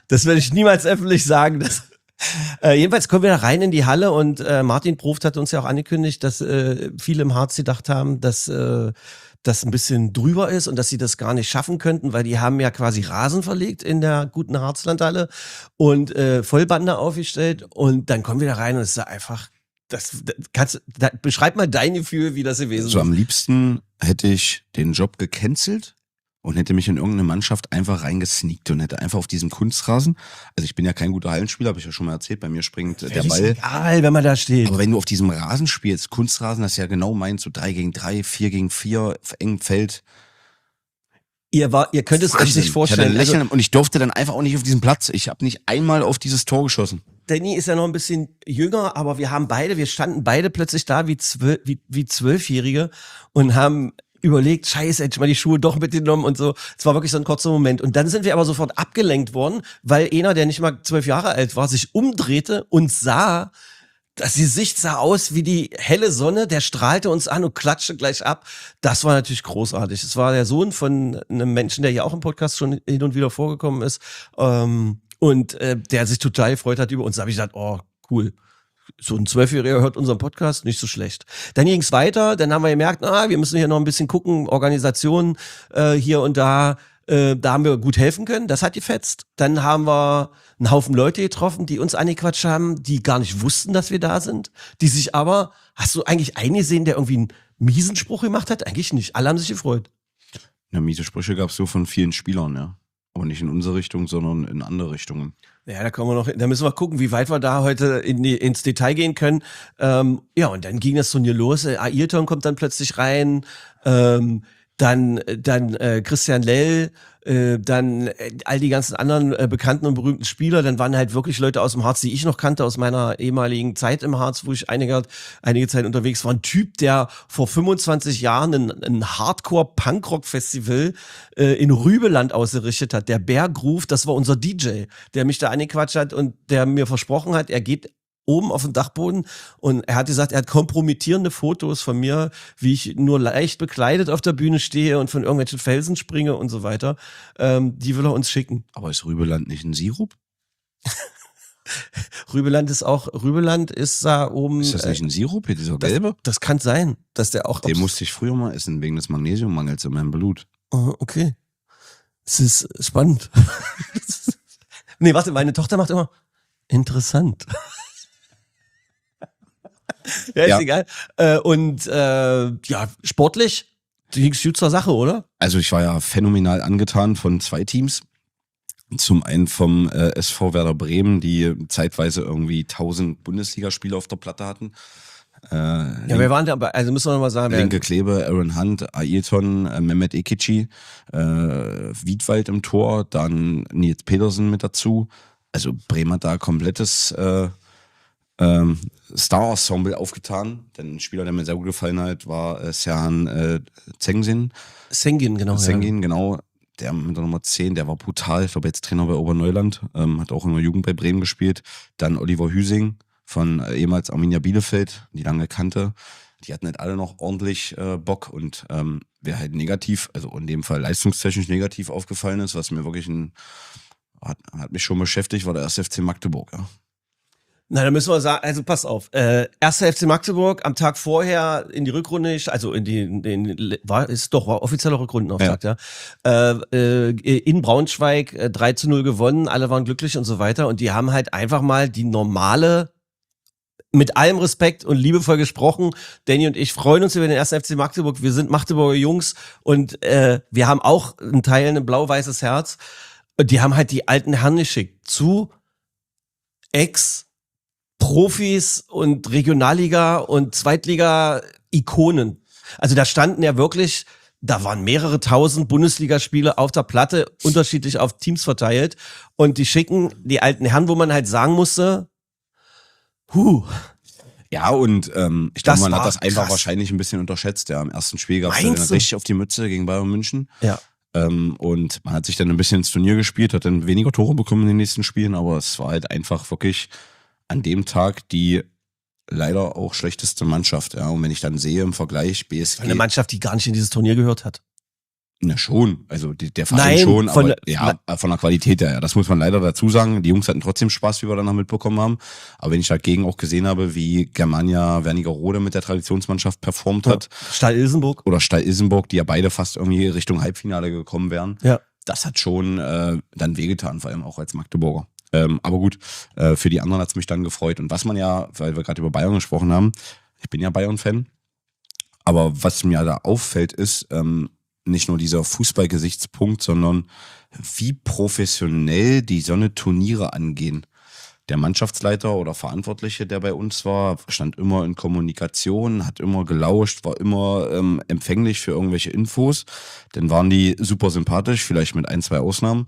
Jedenfalls kommen wir da rein in die Halle und Martin Proft hat uns ja auch angekündigt, dass viele im Harz gedacht haben, dass das ein bisschen drüber ist und dass sie das gar nicht schaffen könnten, weil die haben ja quasi Rasen verlegt in der guten Harzlandhalle und Vollbande aufgestellt und dann kommen wir da rein und es ist einfach, beschreib mal dein Gefühl, wie das gewesen ist. Also am liebsten hätte ich den Job gecancelt und hätte mich in irgendeine Mannschaft einfach reingesneakt und hätte einfach auf diesem Kunstrasen, also ich bin ja kein guter Hallenspieler, habe ich ja schon mal erzählt, bei mir springt der Ball. Ist egal, wenn man da steht. Aber wenn du auf diesem Rasen spielst, Kunstrasen, das ist ja genau meins, so 3 gegen 3, 4 gegen 4, auf engem Feld. Ihr könnt es euch nicht vorstellen. Ich hatte ein Lächeln und ich durfte dann einfach auch nicht auf diesen Platz. Ich habe nicht einmal auf dieses Tor geschossen. Danny ist ja noch ein bisschen jünger, aber wir standen beide plötzlich da wie 12-Jährige und haben überlegt, scheiße, hätte ich mal die Schuhe doch mitgenommen und so. Es war wirklich so ein kurzer Moment. Und dann sind wir aber sofort abgelenkt worden, weil einer, der nicht mal 12 Jahre alt war, sich umdrehte und sah, das Gesicht sah aus wie die helle Sonne, der strahlte uns an und klatschte gleich ab. Das war natürlich großartig. Es war der Sohn von einem Menschen, der hier auch im Podcast schon hin und wieder vorgekommen ist. Und der sich total gefreut hat über uns. Da habe ich gesagt, oh, cool. So ein 12-Jähriger hört unseren Podcast, nicht so schlecht. Dann ging es weiter, dann haben wir gemerkt, wir müssen hier noch ein bisschen gucken, Organisationen hier und da. Da haben wir gut helfen können, das hat gefetzt. Dann haben wir einen Haufen Leute getroffen, die uns angequatscht haben, die gar nicht wussten, dass wir da sind. Die sich aber, hast du eigentlich einen gesehen, der irgendwie einen miesen Spruch gemacht hat? Eigentlich nicht, alle haben sich gefreut. Ja, miese Sprüche gab es so von vielen Spielern, ja. Aber nicht in unsere Richtung, sondern in andere Richtungen. Ja, da müssen wir gucken, wie weit wir da heute ins Detail gehen können. Ja, und dann ging das so hier los. Ailton kommt dann plötzlich rein, dann Christian Lell, dann all die ganzen anderen bekannten und berühmten Spieler. Dann waren halt wirklich Leute aus dem Harz, die ich noch kannte, aus meiner ehemaligen Zeit im Harz, wo ich einige Zeit unterwegs war. Ein Typ, der vor 25 Jahren ein Hardcore-Punkrock-Festival in Rübeland ausgerichtet hat. Der Bergruf, das war unser DJ, der mich da angequatscht hat und der mir versprochen hat, er geht oben auf dem Dachboden und er hat gesagt, er hat kompromittierende Fotos von mir, wie ich nur leicht bekleidet auf der Bühne stehe und von irgendwelchen Felsen springe und so weiter. Die will er uns schicken. Aber ist Rübeland nicht ein Sirup? Rübeland ist da oben. Ist das nicht ein Sirup hier, dieser gelbe? Das kann sein, dass der auch. Den musste ich früher mal essen, wegen des Magnesiummangels in meinem Blut. Oh, okay. Es ist spannend. Nee, warte, meine Tochter macht immer interessant. Ja, ist egal. Sportlich ging es gut zur Sache, oder? Also ich war ja phänomenal angetan von 2 Teams. Zum einen vom SV Werder Bremen, die zeitweise irgendwie 1000 Bundesligaspiele auf der Platte hatten. Wir waren da, also müssen wir nochmal sagen. Linke Klebe, Aaron Hunt, Ailton, Mehmet Ekici, Wiedwald im Tor, dann Nils Petersen mit dazu. Also Bremen hat da komplettes Star-Ensemble aufgetan. Denn ein Spieler, der mir sehr gut gefallen hat, war Serhan Zengin. Sengin, genau. Sengin, genau. Der mit der Nummer 10, der war brutal. Ich glaube, jetzt Trainer bei Oberneuland. Hat auch in der Jugend bei Bremen gespielt. Dann Oliver Hüsing von ehemals Arminia Bielefeld, die lange kannte. Die hatten halt alle noch ordentlich Bock und wer halt negativ, also in dem Fall leistungstechnisch negativ aufgefallen ist, was mir wirklich hat mich schon beschäftigt, war der 1. FC Magdeburg, ja. Na, da müssen wir sagen, also pass auf, 1. FC Magdeburg am Tag vorher in die Rückrunde, also war offizieller Rückrundenauftakt, ja. In Braunschweig 3-0 gewonnen, alle waren glücklich und so weiter und die haben halt einfach mal die normale, mit allem Respekt und liebevoll gesprochen, Danny und ich freuen uns über den 1. FC Magdeburg, wir sind Magdeburger Jungs und wir haben auch einen Teil ein blau-weißes Herz und die haben halt die alten Herren geschickt zu Profis und Regionalliga und Zweitliga-Ikonen. Also da standen ja wirklich, da waren mehrere tausend Bundesligaspiele auf der Platte, unterschiedlich auf Teams verteilt. Und die schicken die alten Herren, wo man halt sagen musste, Ja, und ich glaube, man hat das einfach krass. wahrscheinlich ein bisschen unterschätzt. Ja, im ersten Spiel gab es Meinst du? richtig auf die Mütze gegen Bayern München. Ja. Und man hat sich dann ein bisschen ins Turnier gespielt, hat dann weniger Tore bekommen in den nächsten Spielen, aber es war halt einfach wirklich an dem Tag die leider auch schlechteste Mannschaft. Ja, und wenn ich dann sehe im Vergleich BSG. Eine Mannschaft, die gar nicht in dieses Turnier gehört hat. Na schon, also der Verein Nein, schon, von aber von der Qualität her, ja, das muss man leider dazu sagen. Die Jungs hatten trotzdem Spaß, wie wir danach mitbekommen haben. Aber wenn ich dagegen auch gesehen habe, wie Germania Wernigerode mit der Traditionsmannschaft performt hat. Stahl Ilsenburg. Oder Stahl Ilsenburg, die ja beide fast irgendwie Richtung Halbfinale gekommen wären. Ja. Das hat schon dann wehgetan, vor allem auch als Magdeburger. Aber gut, für die anderen hat es mich dann gefreut. Und was man ja, weil wir gerade über Bayern gesprochen haben, ich bin ja Bayern-Fan, aber was mir da auffällt ist, nicht nur dieser Fußballgesichtspunkt, sondern wie professionell die so eine Turniere angehen. Der Mannschaftsleiter oder Verantwortliche, der bei uns war, stand immer in Kommunikation, hat immer gelauscht, war immer empfänglich für irgendwelche Infos. Dann waren die super sympathisch, vielleicht mit 1, 2 Ausnahmen.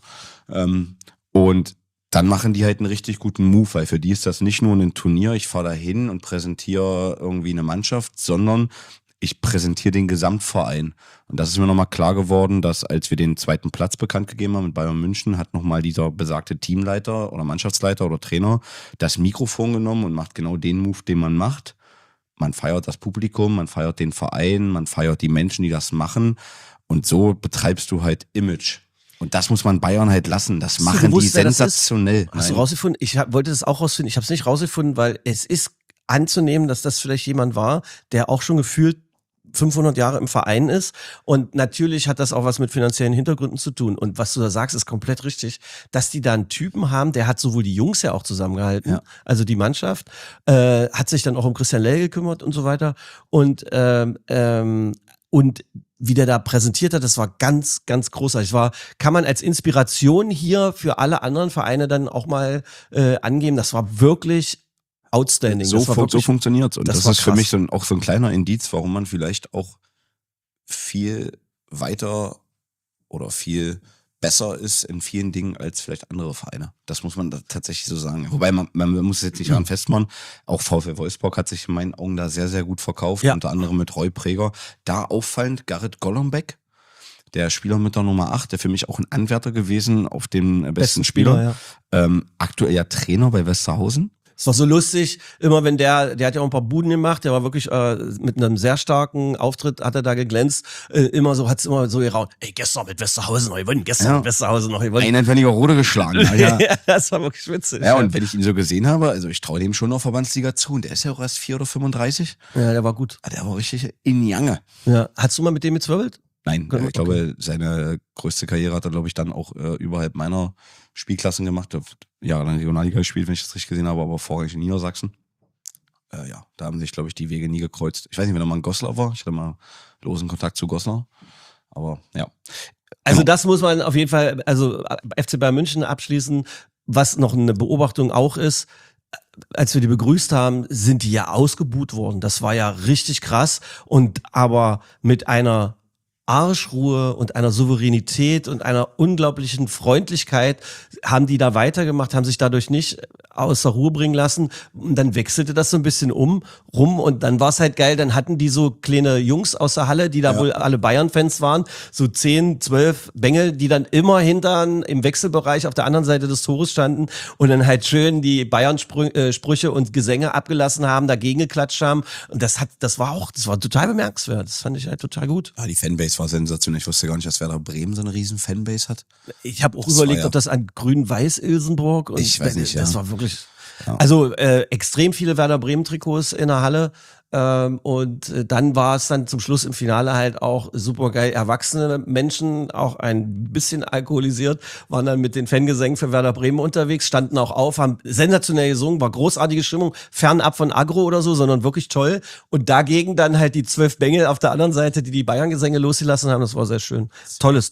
Und dann machen die halt einen richtig guten Move, weil für die ist das nicht nur ein Turnier, ich fahre da hin und präsentiere irgendwie eine Mannschaft, sondern ich präsentiere den Gesamtverein. Und das ist mir nochmal klar geworden, dass als wir den 2. Platz bekannt gegeben haben mit Bayern München, hat nochmal dieser besagte Teamleiter oder Mannschaftsleiter oder Trainer das Mikrofon genommen und macht genau den Move, den man macht. Man feiert das Publikum, man feiert den Verein, man feiert die Menschen, die das machen. Und so betreibst du halt Image. Und das muss man Bayern halt lassen. Das machen die sensationell. Hast du rausgefunden? Ich wollte das auch rausfinden. Ich habe es nicht rausgefunden, weil es ist anzunehmen, dass das vielleicht jemand war, der auch schon gefühlt 500 Jahre im Verein ist. Und natürlich hat das auch was mit finanziellen Hintergründen zu tun. Und was du da sagst, ist komplett richtig, dass die da einen Typen haben, der hat sowohl die Jungs ja auch zusammengehalten, also die Mannschaft, hat sich dann auch um Christian Lell gekümmert und so weiter. Und wie der da präsentiert hat, das war ganz, ganz großartig. Kann man als Inspiration hier für alle anderen Vereine dann auch mal angeben. Das war wirklich outstanding. So funktioniert's. Und das ist für mich auch so ein kleiner Indiz, warum man vielleicht auch viel weiter oder viel besser ist in vielen Dingen als vielleicht andere Vereine. Das muss man da tatsächlich so sagen. Wobei man muss es jetzt nicht daran festmachen. Auch VfL Wolfsburg hat sich in meinen Augen da sehr, sehr gut verkauft. Ja. Unter anderem mit Roy Preger. Da auffallend Gareth Golombek, der Spieler mit der Nummer 8, der für mich auch ein Anwärter gewesen auf den besten Spieler. Ja. Aktuell ja Trainer bei Westerhausen. Es war so lustig, immer wenn der hat ja auch ein paar Buden gemacht, der war wirklich mit einem sehr starken Auftritt, hat er da geglänzt, hat's immer so geraunt, ey, gestern mit Westerhausen noch gewonnen, mit Westerhausen noch gewonnen. Einen hat Wernigerode geschlagen. Ja, das war wirklich witzig. Ja, und wenn ich ihn so gesehen habe, also ich traue dem schon noch Verbandsliga zu und der ist ja auch erst 4 oder 35. Ja, der war gut. Der war richtig in Jange. Ja, hast du mal mit dem gezwirbelt? Nein, ich glaube, seine größte Karriere hat er, glaube ich, dann auch überhalb meiner Spielklassen gemacht. Ja, dann Regionalliga gespielt, wenn ich das richtig gesehen habe, aber vorrangig in Niedersachsen. Ja, da haben sich, glaube ich, die Wege nie gekreuzt. Ich weiß nicht, wenn er mal ein Goslar war. Ich hatte mal losen Kontakt zu Goslar. Aber ja. Also das muss man auf jeden Fall, also FC Bayern München abschließen, was noch eine Beobachtung auch ist. Als wir die begrüßt haben, sind die ja ausgebuht worden. Das war ja richtig krass. Aber mit einer Arschruhe und einer Souveränität und einer unglaublichen Freundlichkeit haben die da weitergemacht, haben sich dadurch nicht aus der Ruhe bringen lassen. Und dann wechselte das so ein bisschen rum und dann war es halt geil. Dann hatten die so kleine Jungs aus der Halle, die da wohl alle Bayern-Fans waren, so 10, 12 Bengel, die dann immer hintern im Wechselbereich auf der anderen Seite des Tores standen und dann halt schön die Bayern-Sprüche und Gesänge abgelassen haben, dagegen geklatscht haben. Und das war total bemerkenswert. Das fand ich halt total gut. Ja, die Fanbase war sensationell. Ich wusste gar nicht, dass Werder Bremen so eine riesen Fanbase hat. Ich habe auch überlegt, ob das an Grün-Weiß-Ilsenburg und ich weiß nicht, das war wirklich. Ja. Also extrem viele Werder Bremen Trikots in der Halle. Und dann war es dann zum Schluss im Finale halt auch super geil. Erwachsene Menschen, auch ein bisschen alkoholisiert, waren dann mit den Fangesängen für Werder Bremen unterwegs, standen auch auf, haben sensationell gesungen, war großartige Stimmung, fernab von Agro oder so, sondern wirklich toll. Und dagegen dann halt die 12 Bengel auf der anderen Seite, die Bayern-Gesänge losgelassen haben, das war sehr schön. Tolles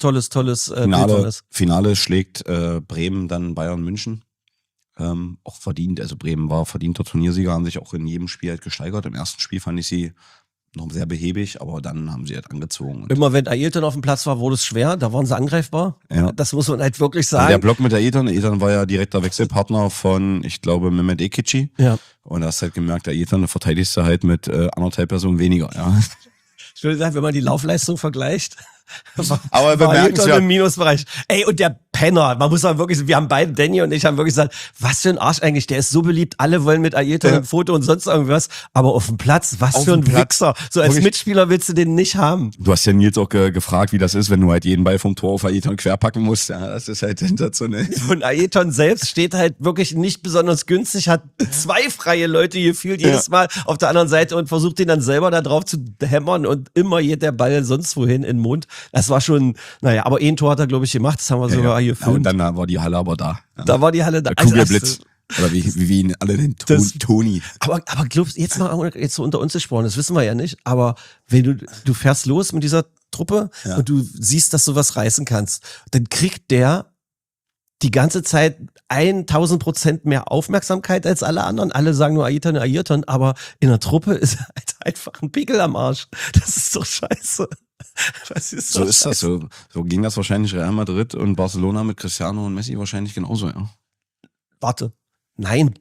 Finale schlägt Bremen dann Bayern München. Auch verdient, also Bremen war verdienter Turniersieger, haben sich auch in jedem Spiel halt gesteigert. Im ersten Spiel fand ich sie noch sehr behäbig, aber dann haben sie halt angezogen. Immer wenn Ailton auf dem Platz war, wurde es schwer, da waren sie angreifbar. Ja. Das muss man halt wirklich sagen. Und der Block mit Ailton war ja direkter Wechselpartner von, ich glaube, Mehmet Ekici. Ja. Und da hast halt gemerkt, Ailton verteidigst du halt mit 1,5 Personen weniger, ja. Ich würde sagen, wenn man die Laufleistung vergleicht, aber bemerkenswert im Minusbereich. Ey, und der Penner, man muss sagen wirklich, wir haben beide, Danny und ich, haben wirklich gesagt, was für ein Arsch eigentlich, der ist so beliebt, alle wollen mit Ailton ein Foto und sonst irgendwas, aber auf dem Platz, was für ein Wichser. So als wirklich, Mitspieler willst du den nicht haben. Du hast ja Nils auch gefragt, wie das ist, wenn du halt jeden Ball vom Tor auf Ailton querpacken musst. Ja, das ist halt sensationell. Und Ailton selbst steht halt wirklich nicht besonders günstig, hat 2 freie Leute gefühlt jedes Mal auf der anderen Seite und versucht den dann selber da drauf zu hämmern und immer geht der Ball sonst wohin in den Mund. Das war schon, naja, aber ein Tor hat er, glaube ich, gemacht, das haben wir sogar hier gefilmt. Und dann war die Halle aber da. Ja. Da war die Halle da. Der Kugelblitz. Oder wie ihn alle nennen, Toni. Aber glaubst jetzt mal jetzt so unter uns gesprochen, das wissen wir ja nicht, aber wenn du fährst los mit dieser Truppe und du siehst, dass du was reißen kannst, dann kriegt der die ganze Zeit 1000% mehr Aufmerksamkeit als alle anderen. Alle sagen nur Ailton, aber in der Truppe ist halt einfach ein Pickel am Arsch. Das ist doch scheiße. So ist das. So ging das wahrscheinlich Real Madrid und Barcelona mit Cristiano und Messi wahrscheinlich genauso, ja. Warte. Nein.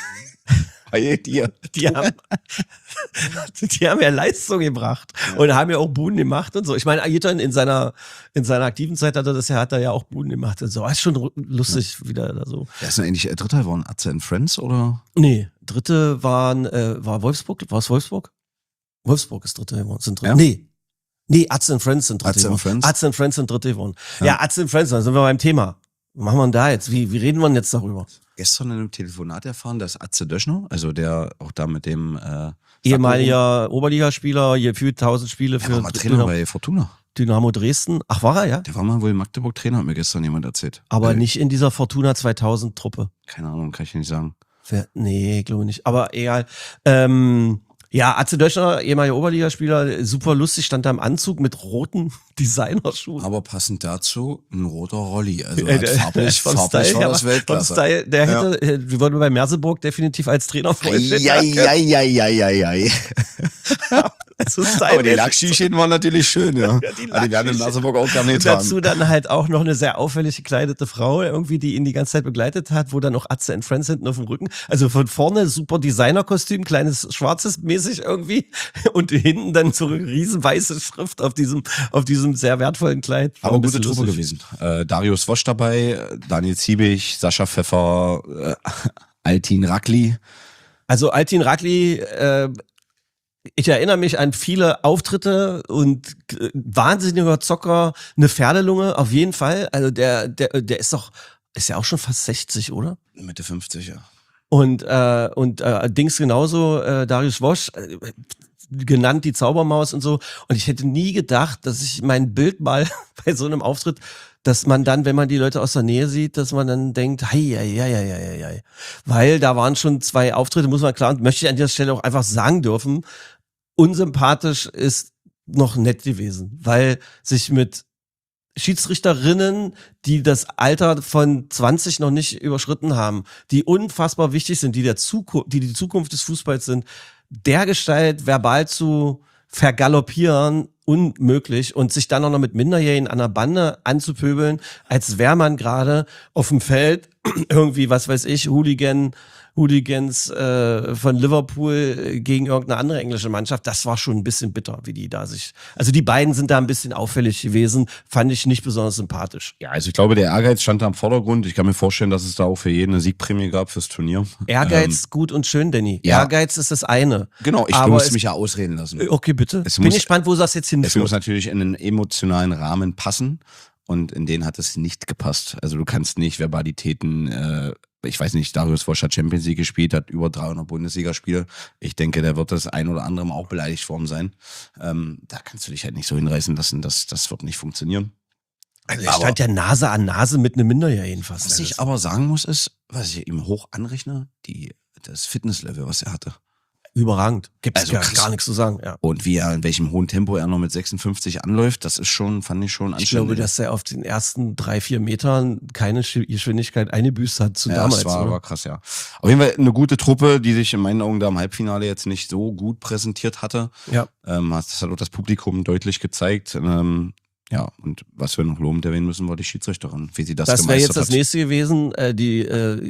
Die haben ja Leistung gebracht und haben ja auch Buden gemacht und so. Ich meine, Ailton in seiner aktiven Zeit hat er ja auch Buden gemacht und so. Das ist schon lustig wieder da so. Ja, ist denn eigentlich Dritter geworden? Atze and Friends oder? Nee, Dritte war Wolfsburg. War es Wolfsburg? Wolfsburg ist Dritte geworden. Ja? Nee, Atze and Friends sind Dritte geworden. Atze and Friends sind Dritte geworden. Ja, Atze and Friends, dann sind wir beim Thema. Was machen wir denn da jetzt? Wie reden wir denn jetzt darüber? Gestern in einem Telefonat erfahren, dass Atze Döschner, also der auch da mit dem ehemaliger Oberligaspieler, gefühlt 1000 Spiele für war mal Trainer bei Fortuna. Dynamo Dresden. Ach, war er, ja? Der war mal wohl Magdeburg-Trainer, hat mir gestern jemand erzählt. Aber nicht in dieser Fortuna 2000 Truppe. Keine Ahnung, kann ich nicht sagen. Nee, glaube nicht. Aber egal. Ja, Atze Döschner, ehemaliger Oberligaspieler, super lustig, stand da im Anzug mit roten Designerschuhen. Aber passend dazu ein roter Rolli. Also farblich war das Weltklasse. Style, der hätte, wir wollten bei Merseburg definitiv als Trainer vorstellen. So aber die Lackschüchen waren natürlich schön, ja. Die werden in Merseburg auch gerne getragen. Dazu dann halt auch noch eine sehr auffällig gekleidete Frau, irgendwie, die ihn die ganze Zeit begleitet hat, wo dann noch Atze and Friends hinten auf dem Rücken. Also von vorne super Designerkostüm, kleines schwarzes mäßig irgendwie und hinten dann so eine riesen weiße Schrift auf diesem sehr wertvollen Kleid. Aber gute Truppe gewesen. Darius Wosch dabei, Daniel Ziebig, Sascha Pfeffer, Altin Rakli. Also Altin Rakli, ich erinnere mich an viele Auftritte und wahnsinniger Zocker, eine Pferdelunge, auf jeden Fall. Also der ist ja auch schon fast 60, oder? Mitte 50, ja. Und Dings genauso, Darius Wosch, genannt die Zaubermaus und so. Und ich hätte nie gedacht, dass ich mein Bild mal bei so einem Auftritt, dass man dann, wenn man die Leute aus der Nähe sieht, dass man dann denkt, hei. Weil da waren schon 2 Auftritte, muss man klar, und möchte ich an dieser Stelle auch einfach sagen dürfen, unsympathisch ist noch nett gewesen, weil sich mit Schiedsrichterinnen, die das Alter von 20 noch nicht überschritten haben, die unfassbar wichtig sind, die die Zukunft des Fußballs sind, dergestalt verbal zu vergaloppieren, unmöglich. Und sich dann auch noch mit Minderjährigen an der Bande anzupöbeln, als wäre man gerade auf dem Feld irgendwie, was weiß ich, Hooligans von Liverpool gegen irgendeine andere englische Mannschaft, das war schon ein bisschen bitter, wie die da sich, also die beiden sind da ein bisschen auffällig gewesen, fand ich nicht besonders sympathisch. Ja, also ich glaube, der Ehrgeiz stand da im Vordergrund. Ich kann mir vorstellen, dass es da auch für jeden eine Siegprämie gab fürs Turnier. Ehrgeiz, gut und schön, Danny. Ja. Ehrgeiz ist das eine. Genau, ich muss mich ja ausreden lassen. Okay, bitte. Es Bin muss- gespannt, wo das jetzt Es muss hinführt. natürlich in einen emotionalen Rahmen passen und in den hat es nicht gepasst. Also du kannst nicht Verbalitäten, ich weiß nicht, Darius Wosch hat Champions League gespielt, hat über 300 Bundesligaspiele. Ich denke, der wird das ein oder andere Mal auch beleidigt worden sein. Da kannst du dich halt nicht so hinreißen lassen, das wird nicht funktionieren. Also er stand ja Nase an Nase mit einem Minderjährigen fast. Was ich aber sagen muss ist, was ich ihm hoch anrechne, das Fitnesslevel, was er hatte. Überragend. Gibt's Also gar, krass. gar nichts zu sagen. Ja. Und in welchem hohen Tempo er noch mit 56 anläuft, das ist schon, fand ich schon Ich glaube, dass er auf den ersten 3-4 Metern keine Geschwindigkeit eingebüßt hat zu Ja, damals. das war, ne? war krass, ja. Auf jeden Fall eine gute Truppe, die sich in meinen Augen da im Halbfinale jetzt nicht so gut präsentiert hatte. Ja. Das hat auch das Publikum deutlich gezeigt. Ja, und was wir noch lobend erwähnen müssen, war die Schiedsrichterin, wie sie das Das wäre gemeistert jetzt das hat. nächste gewesen, die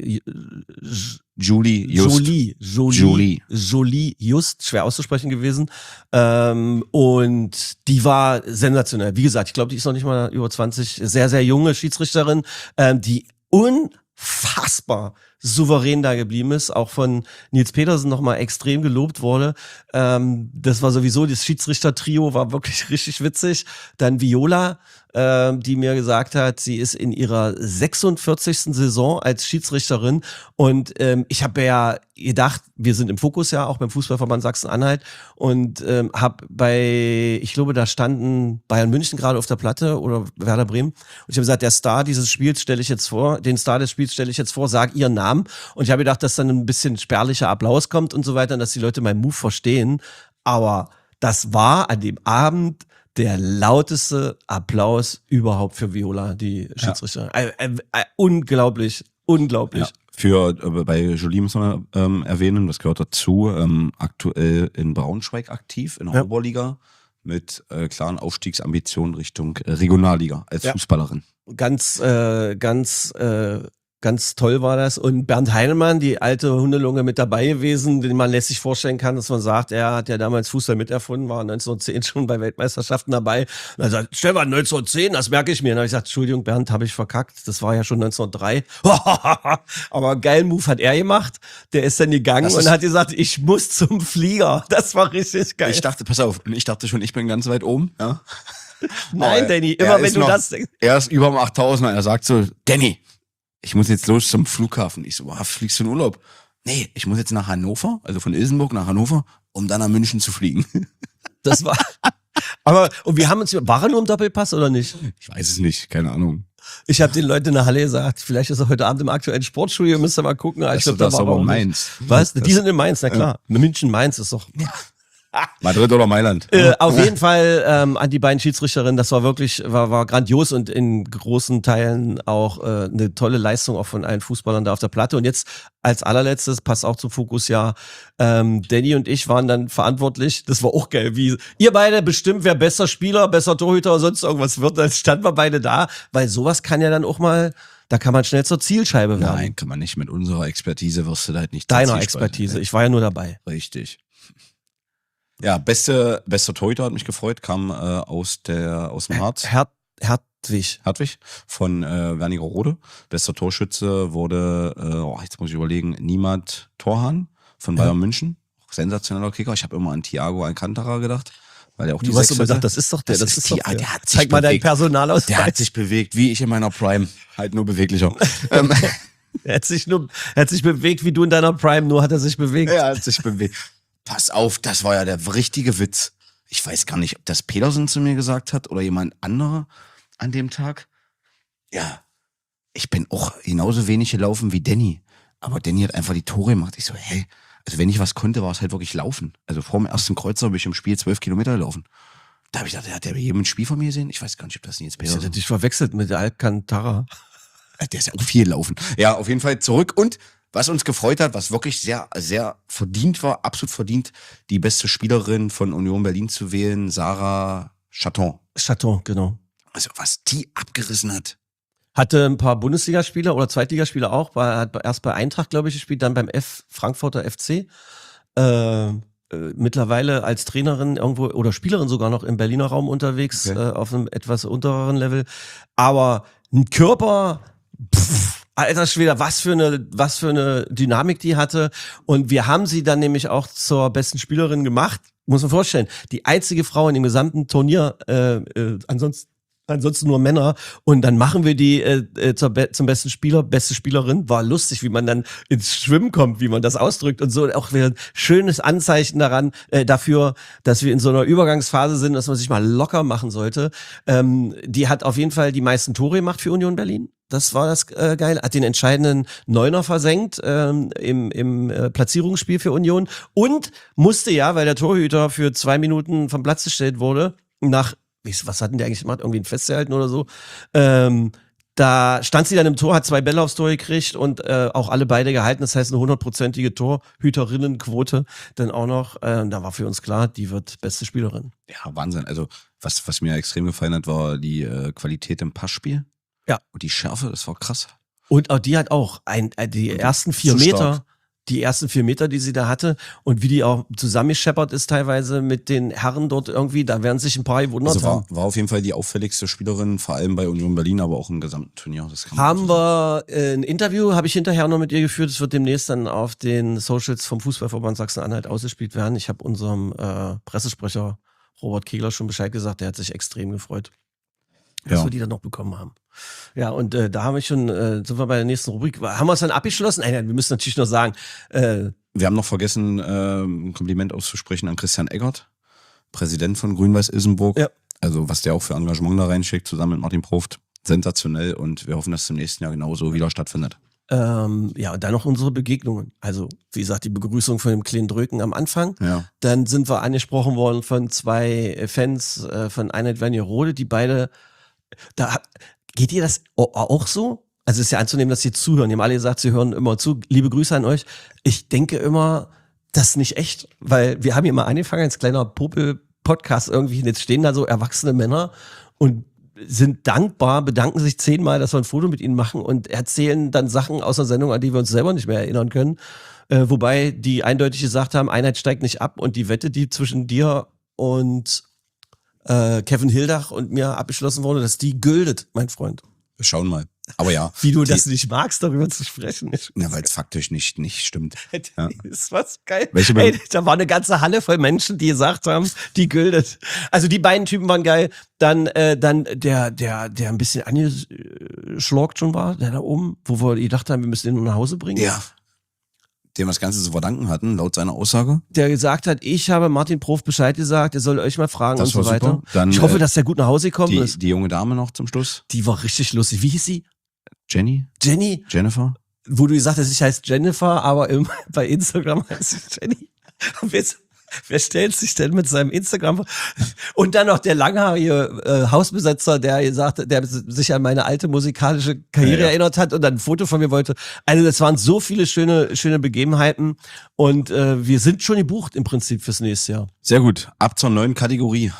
Julie Just. Jolie Just, schwer auszusprechen gewesen. Und die war sensationell. Wie gesagt, ich glaube, die ist noch nicht mal über 20, sehr, sehr junge Schiedsrichterin, die unfassbar souverän da geblieben ist, auch von Nils Petersen nochmal extrem gelobt wurde. Das war sowieso, das Schiedsrichter-Trio war wirklich richtig witzig. Dann Viola, die mir gesagt hat, sie ist in ihrer 46. Saison als Schiedsrichterin und ich habe ja gedacht, wir sind im Fokus ja auch beim Fußballverband Sachsen-Anhalt und habe ich glaube, da standen Bayern München gerade auf der Platte oder Werder Bremen und ich habe gesagt, der Star dieses Spiels stelle ich jetzt vor, sag ihren Namen und ich habe gedacht, dass dann ein bisschen spärlicher Applaus kommt und so weiter und dass die Leute meinen Move verstehen, aber das war an dem Abend der lauteste Applaus überhaupt für Viola, die Schiedsrichterin. Unglaublich. Ja. Bei Jolie müssen wir erwähnen, das gehört dazu, aktuell in Braunschweig aktiv, in der Oberliga, mit klaren Aufstiegsambitionen Richtung Regionalliga als Fußballerin. Ganz toll war das. Und Bernd Heinemann, die alte Hundelunge mit dabei gewesen, den man lässt sich vorstellen kann, dass man sagt, er hat ja damals Fußball miterfunden, war 1910 schon bei Weltmeisterschaften dabei. Und er sagt, Stefan, 1910, das merke ich mir. Und dann habe ich gesagt, Entschuldigung, Bernd, habe ich verkackt. Das war ja schon 1903. Aber einen geilen Move hat er gemacht. Der ist dann gegangen und hat gesagt, ich muss zum Flieger. Das war richtig geil. Ich dachte, pass auf, ich dachte schon, ich bin ganz weit oben. Ja. Nein, Danny, immer wenn du das denkst. Er ist über 8000 und er sagt so, Danny, ich muss jetzt los zum Flughafen. Ich so, fliegst du in Urlaub? Nee, ich muss jetzt nach Hannover, also von Ilsenburg nach Hannover, um dann nach München zu fliegen. Das war. Aber, und wir haben uns, war er nur im Doppelpass oder nicht? Ich weiß es nicht, keine Ahnung. Ich habe den Leuten in der Halle gesagt, vielleicht ist er heute Abend im aktuellen Sportstudio, müsst ihr mal gucken. Ich glaube, da war aber auch Mainz. Was? Die sind in Mainz, na klar. München, Mainz ist doch. Madrid oder Mailand? Auf jeden Fall an die beiden Schiedsrichterinnen, das war wirklich, war grandios und in großen Teilen auch eine tolle Leistung auch von allen Fußballern da auf der Platte. Und jetzt als allerletztes, passt auch zum Fokus, ja, Danny und ich waren dann verantwortlich, das war auch geil, wie ihr beide bestimmt, wer besser Spieler, besser Torhüter oder sonst irgendwas wird, dann standen wir beide da, weil sowas kann ja dann auch mal, da kann man schnell zur Zielscheibe werden. Nein, kann man nicht. Mit unserer Expertise wirst du da halt nicht. Deiner Expertise, ich war ja nur dabei. Richtig. Ja, bester Torhüter hat mich gefreut, kam aus dem Harz. Hartwig von Wernigerode. Bester Torschütze wurde, jetzt muss ich überlegen, Niemand Torhan von Bayern München. Sensationeller Kicker. Ich habe immer an Thiago Alcantara gedacht, weil er auch die Du hast Sechs immer gedacht, hatte. das ist doch der. Der hat sich Zeig mal deinen bewegt. Personalausweis. Der hat sich bewegt, wie ich in meiner Prime. Halt nur beweglicher. Er hat sich bewegt wie du in deiner Prime, nur hat er sich bewegt. Er hat sich bewegt. Pass auf, das war ja der richtige Witz. Ich weiß gar nicht, ob das Petersen zu mir gesagt hat oder jemand anderer an dem Tag. Ja, ich bin auch genauso wenig gelaufen wie Danny. Aber Danny hat einfach die Tore gemacht. Ich so, hey, also wenn ich was konnte, war es halt wirklich laufen. Also vor dem ersten Kreuzer habe ich im Spiel 12 Kilometer gelaufen. Da habe ich gedacht, hat der jemand ein Spiel von mir gesehen? Ich weiß gar nicht, ob das Nils Ich hätte Petersen dich verwechselt mit Alcantara. Der ist ja auch viel gelaufen. Ja, auf jeden Fall zurück. Und was uns gefreut hat, was wirklich sehr, sehr verdient war, absolut verdient, die beste Spielerin von Union Berlin zu wählen, Sarah Chaton. Chaton, genau. Also was die abgerissen hat. Hatte ein paar Bundesligaspieler oder Zweitligaspieler auch, hat erst bei Eintracht, glaube ich, gespielt, dann beim Frankfurter FC. Mittlerweile als Trainerin irgendwo oder Spielerin sogar noch im Berliner Raum unterwegs, Okay. auf einem etwas unteren Level. Aber ein Körper, alter Schwede, was für eine Dynamik die hatte. Und wir haben sie dann nämlich auch zur besten Spielerin gemacht. Muss man vorstellen, die einzige Frau in dem gesamten Turnier, ansonsten nur Männer, und dann machen wir die zum besten Spieler, beste Spielerin. War lustig, wie man dann ins Schwimmen kommt, wie man das ausdrückt und so. Auch wieder ein schönes Anzeichen dafür, dass wir in so einer Übergangsphase sind, dass man sich mal locker machen sollte. Die hat auf jeden Fall die meisten Tore gemacht für Union Berlin. Das war das geil. Hat den entscheidenden Neuner versenkt im Platzierungsspiel für Union und musste ja, weil der Torhüter für 2 Minuten vom Platz gestellt wurde, was hatten die eigentlich gemacht? Irgendwie ein Festgehalten oder so. Da stand sie dann im Tor, hat 2 Bälle aufs Tor gekriegt und auch alle beide gehalten. Das heißt, eine 100%ige Torhüterinnenquote dann auch noch. Da war für uns klar, die wird beste Spielerin. Ja, Wahnsinn. Also was mir extrem gefallen hat, war die Qualität im Passspiel. Ja. Und die Schärfe, das war krass. Und auch die hat auch die ersten 4 Zu Meter, stark. die sie da hatte und wie die auch zusammengescheppert ist teilweise mit den Herren dort irgendwie, da werden sich ein paar gewundert Also haben. war auf jeden Fall die auffälligste Spielerin, vor allem bei Union Berlin, aber auch im gesamten Turnier. Das kann man Haben so sagen. wir ein Interview, habe ich hinterher noch mit ihr geführt. Es wird demnächst dann auf den Socials vom Fußballverband Sachsen-Anhalt ausgespielt werden. Ich habe unserem Pressesprecher Robert Kegler schon Bescheid gesagt, der hat sich extrem gefreut, dass wir die dann noch bekommen haben. Ja, und da haben wir schon, sind wir bei der nächsten Rubrik. Haben wir es dann abgeschlossen? Nein, wir müssen natürlich noch sagen, Wir haben noch vergessen, ein Kompliment auszusprechen an Christian Eggert, Präsident von Grün-Weiß-Ilsenburg. Ja. Also was der auch für Engagement da reinschickt, zusammen mit Martin Proft. Sensationell, und wir hoffen, dass es im nächsten Jahr genauso wieder stattfindet. ja, und dann noch unsere Begegnungen. Also, wie gesagt, die Begrüßung von dem kleinen Dröken am Anfang. Ja. Dann sind wir angesprochen worden von 2 Fans von Einheit Wernigerode, die beide, geht ihr das auch so? Also es ist ja anzunehmen, dass sie zuhören. Die haben alle gesagt, sie hören immer zu. Liebe Grüße an euch. Ich denke immer, das ist nicht echt, weil wir haben hier mal angefangen als kleiner Popel-Podcast irgendwie. Und jetzt stehen da so erwachsene Männer und sind dankbar, bedanken sich 10-mal, dass wir ein Foto mit ihnen machen und erzählen dann Sachen aus der Sendung, an die wir uns selber nicht mehr erinnern können. Wobei die eindeutig gesagt haben, Einheit steigt nicht ab, und die Wette, die zwischen dir und Kevin Hildach und mir abgeschlossen wurde, dass die gültet, mein Freund. Wir schauen mal. Aber ja. Wie du das nicht magst, darüber zu sprechen. Ja, weil es faktisch nicht stimmt. Ja. Das war geil. Welche Ey, da war eine ganze Halle voll Menschen, die gesagt haben, die gültet. Also die beiden Typen waren geil. Dann der ein bisschen angeschlockt schon war, der da oben, wo wir gedacht haben, wir müssen ihn nur nach Hause bringen. Ja. Dem wir das Ganze zu verdanken hatten, laut seiner Aussage. Der gesagt hat, ich habe Martin Prof Bescheid gesagt, er soll euch mal fragen Das und so war weiter. super. Dann, ich hoffe, dass der gut nach Hause gekommen ist. Die junge Dame noch zum Schluss. Die war richtig lustig. Wie hieß sie? Jenny? Jenny? Jennifer? Wo du gesagt hast, ich heiße Jennifer, aber bei Instagram heißt ich Jenny. Und wer stellt sich denn mit seinem Instagram vor? Und dann noch der langhaarige Hausbesetzer, der sich an meine alte musikalische Karriere erinnert hat und dann ein Foto von mir wollte. Also das waren so viele schöne Begebenheiten, und wir sind schon gebucht im Prinzip fürs nächste Jahr. Sehr gut. Ab zur neuen Kategorie.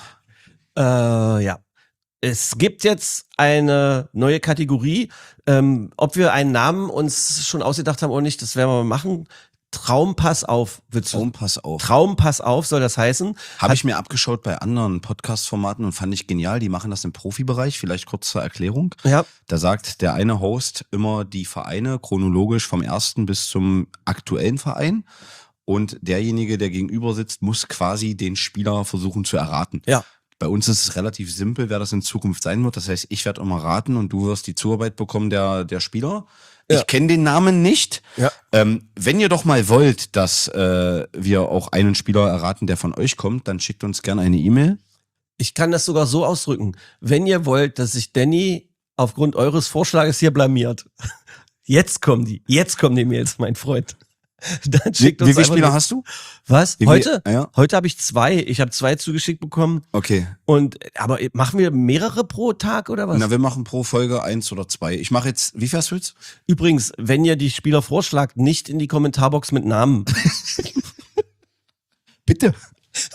Ja. Es gibt jetzt eine neue Kategorie. Ob wir einen Namen uns schon ausgedacht haben oder nicht, das werden wir mal machen. Traumpass auf. Traumpass auf. Traumpass auf soll das heißen. Habe ich mir abgeschaut bei anderen Podcast-Formaten und fand ich genial. Die machen das im Profibereich. Vielleicht kurz zur Erklärung. Ja. Da sagt der eine Host immer die Vereine chronologisch vom ersten bis zum aktuellen Verein. Und derjenige, der gegenüber sitzt, muss quasi den Spieler versuchen zu erraten. Ja. Bei uns ist es relativ simpel, wer das in Zukunft sein wird. Das heißt, ich werde immer raten und du wirst die Zuarbeit bekommen der Spieler. Ja. Ich kenne den Namen nicht. Ja. Wenn ihr doch mal wollt, dass wir auch einen Spieler erraten, der von euch kommt, dann schickt uns gerne eine E-Mail. Ich kann das sogar so ausdrücken. Wenn ihr wollt, dass sich Danny aufgrund eures Vorschlages hier blamiert, jetzt kommen die Mails, mein Freund. Dann schickt uns Wie viele einfach Spieler eine- hast du? Was? Wie Heute? viel- ja. Heute habe ich 2. Ich habe 2 zugeschickt bekommen. Okay. Aber machen wir mehrere pro Tag oder was? Na, wir machen pro Folge 1 oder 2. Ich mache jetzt, wie viel hast du jetzt? Übrigens, wenn ihr die Spieler vorschlagt, nicht in die Kommentarbox mit Namen. Bitte.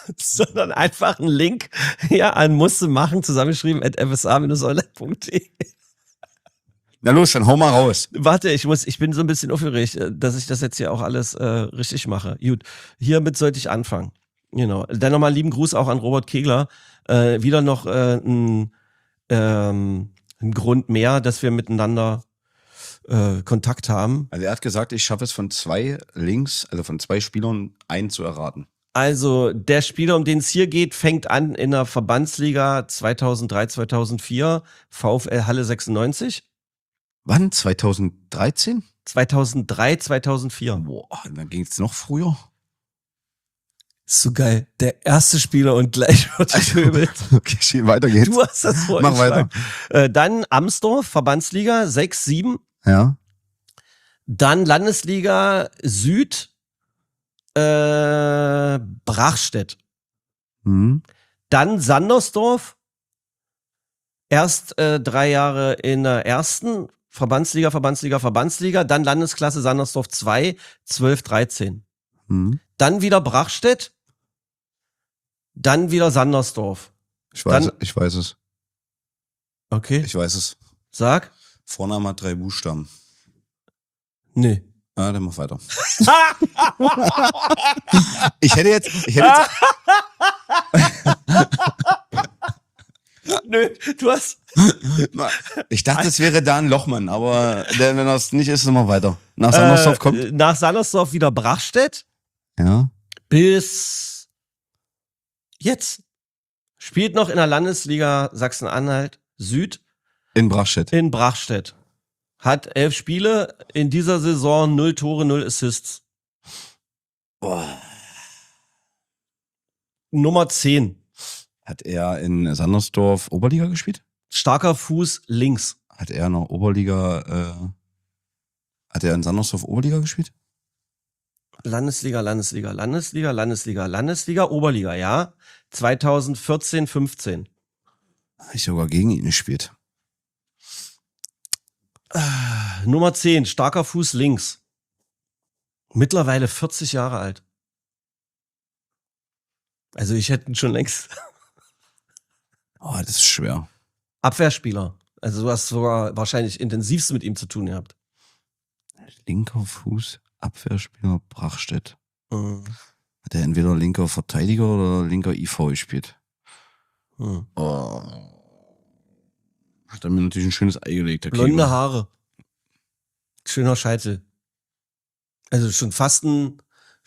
sondern einfach einen Link an musste machen, zusammengeschrieben @fsa-online.de. Na los, dann hau mal raus. Warte, ich bin so ein bisschen aufgeregt, dass ich das jetzt hier auch alles richtig mache. Gut, hiermit sollte ich anfangen. Genau. Dann nochmal lieben Gruß auch an Robert Kegler. Wieder noch ein Grund mehr, dass wir miteinander Kontakt haben. Also er hat gesagt, ich schaffe es von 2 Links, also von 2 Spielern, einen zu erraten. Also der Spieler, um den es hier geht, fängt an in der Verbandsliga 2003, 2004, VfL Halle 96. Wann? 2013? 2003, 2004. Boah, dann ging es noch früher. Ist so geil. Der erste Spieler und gleich wird gepöbelt. Okay, weiter geht's. Du hast das Mach weiter. Dann Amsdorf, Verbandsliga 6, 7. Ja. Dann Landesliga Süd, Brachstedt. Mhm. Dann Sandersdorf. Erst 3 Jahre in der ersten Verbandsliga. Dann Landesklasse Sandersdorf 2, 12, 13. Mhm. Dann wieder Brachstedt. Dann wieder Sandersdorf. Ich weiß es. Okay. Ich weiß es. Sag. Vorname hat 3 Buchstaben. Nee. Ah, dann mach weiter. Ich hätte jetzt. Nö, du hast. Ich dachte, es wäre Dan Lochmann, aber wenn das nicht ist, dann mach weiter. Nach Sandersdorf kommt. Nach Sandersdorf wieder Brachstedt. Ja. Bis jetzt. Spielt noch in der Landesliga Sachsen-Anhalt Süd. In Brachstedt. In Brachstedt. Hat 11 Spiele, in dieser Saison 0 Tore, 0 Assists. Boah. Nummer 10. Hat er in Sandersdorf Oberliga gespielt? Starker Fuß links. Hat er noch Oberliga, hat er in Sandersdorf Oberliga gespielt? Landesliga, Oberliga, ja. 2014, 15. Habe ich sogar gegen ihn gespielt. Nummer 10, starker Fuß links. Mittlerweile 40 Jahre alt. Also ich hätte ihn schon längst. Oh, das ist schwer. Abwehrspieler. Also du hast sogar wahrscheinlich intensivst mit ihm zu tun gehabt. Linker Fuß, Abwehrspieler, Brachstedt. Mhm. Hat er entweder linker Verteidiger oder linker IV gespielt? Mhm. Oh. Hat er mir natürlich ein schönes Ei gelegt. Der Blonde Kegel. Haare. Schöner Scheitel. Also schon fast ein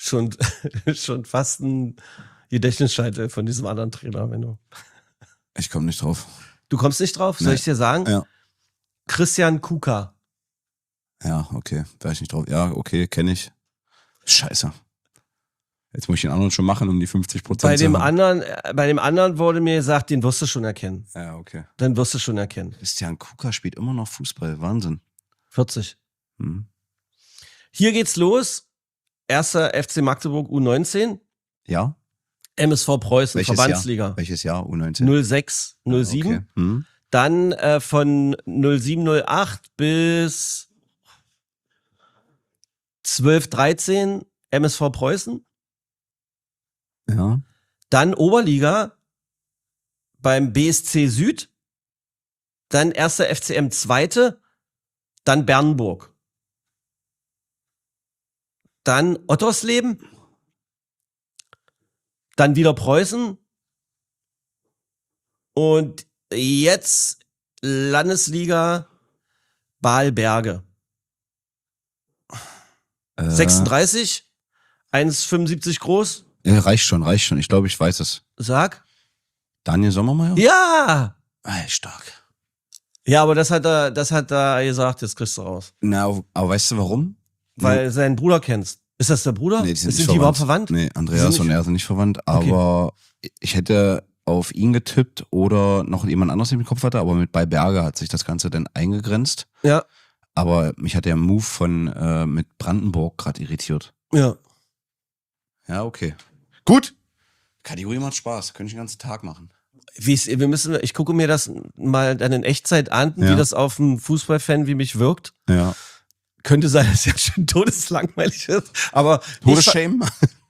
Gedächtnisscheitel von diesem anderen Trainer, wenn du. Ich komme nicht drauf. Du kommst nicht drauf? Soll Nee. ich dir sagen? Ja. Christian Kuka. Ja, okay. Wäre ich nicht drauf. Ja, okay, kenne ich. Scheiße. Jetzt muss ich den anderen schon machen, um die 50% Bei zu dem haben. anderen wurde mir gesagt, den wirst du schon erkennen. Ja, okay. Den wirst du schon erkennen. Christian Kuka spielt immer noch Fußball. Wahnsinn. 40. Hm. Hier geht's los. Erster FC Magdeburg U19. Ja? MSV Preußen, Welches Verbandsliga. Jahr? Welches Jahr? U19? 06, 07. Okay. Hm. Dann von 07, 08 bis 12, 13 MSV Preußen. Ja. Dann Oberliga beim BSC Süd. Dann erster FCM Zweite. Dann Bernburg. Dann Ottersleben. Dann wieder Preußen. Und jetzt Landesliga Baalberge. 36, 1,75 groß. Ja, reicht schon. Ich glaube, ich weiß es. Sag. Daniel Sommermeier? Ja! Stark. Ja, aber das hat er gesagt, jetzt kriegst du raus. Na, aber weißt du warum? Weil du seinen Bruder kennst. Ist das der Bruder? Nee, die sind, die überhaupt verwandt? Nee, Andreas und er sind nicht verwandt, aber ich hätte auf ihn getippt oder noch jemand anderes im Kopf hatte, aber mit Baalberge hat sich das Ganze dann eingegrenzt. Ja. Aber mich hat der Move von mit Brandenburg gerade irritiert. Ja. Ja, okay. Gut. Kategorie macht Spaß. Könnte ich den ganzen Tag machen. Ich gucke mir das mal dann in Echtzeit an, wie das auf einen Fußballfan wie mich wirkt. Ja. Könnte sein, dass es ja schon todeslangweilig ist. Aber Todesshame?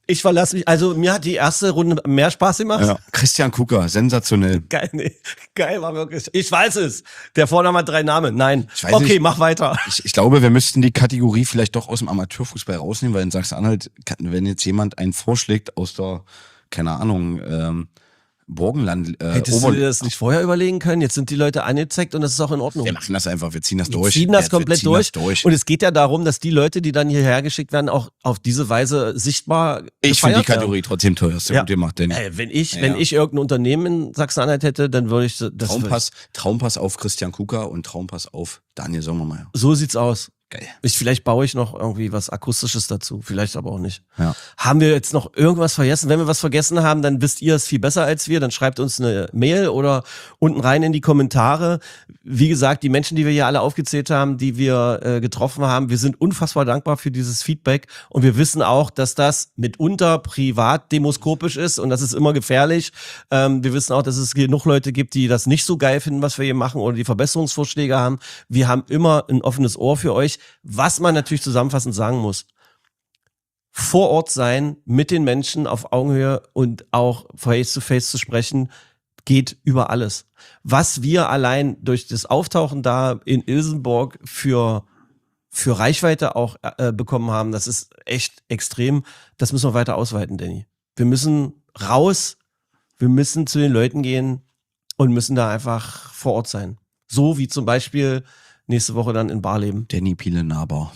Ich verlasse mich. Also mir hat die erste Runde mehr Spaß gemacht. Ja. Christian Kuka, sensationell. Geil, nee. Geil war wirklich. Ich weiß es. Der Vorname hat 3 Namen. Nein. Ich weiß okay, nicht. Mach weiter. Ich glaube, wir müssten die Kategorie vielleicht doch aus dem Amateurfußball rausnehmen, weil in Sachsen-Anhalt, wenn jetzt jemand einen vorschlägt aus der, keine Ahnung, Burgenland. Hättest du dir das nicht vorher überlegen können? Jetzt sind die Leute angezeigt und das ist auch in Ordnung. Wir machen das einfach, wir ziehen das durch. Wir ziehen das komplett durch. durch. Und es geht ja darum, dass die Leute, die dann hierher geschickt werden, auch auf diese Weise sichtbar Ich finde die gefeiert werden. Kategorie trotzdem toll. Hast du gut gemacht, Danny. Wenn ich irgendein Unternehmen in Sachsen-Anhalt hätte, dann würde ich das. Trampass auf Christian Kuka und Trampass auf Daniel Sommermeier. So sieht's aus. Geil. Vielleicht baue ich noch irgendwie was Akustisches dazu, vielleicht aber auch nicht. Ja. Haben wir jetzt noch irgendwas vergessen? Wenn wir was vergessen haben, dann wisst ihr es viel besser als wir. Dann schreibt uns eine Mail oder unten rein in die Kommentare. Wie gesagt, die Menschen, die wir hier alle aufgezählt haben, die wir getroffen haben, wir sind unfassbar dankbar für dieses Feedback. Und wir wissen auch, dass das mitunter privat demoskopisch ist und das ist immer gefährlich. Wir wissen auch, dass es genug Leute gibt, die das nicht so geil finden, was wir hier machen oder die Verbesserungsvorschläge haben. Wir haben immer ein offenes Ohr für euch. Was man natürlich zusammenfassend sagen muss, vor Ort sein, mit den Menschen auf Augenhöhe und auch face-to-face zu sprechen, geht über alles. Was wir allein durch das Auftauchen da in Ilsenburg für Reichweite auch bekommen haben, das ist echt extrem. Das müssen wir weiter ausweiten, Danny. Wir müssen raus, wir müssen zu den Leuten gehen und müssen da einfach vor Ort sein. So wie zum Beispiel nächste Woche dann in Barleben. Danny Piele-Naber.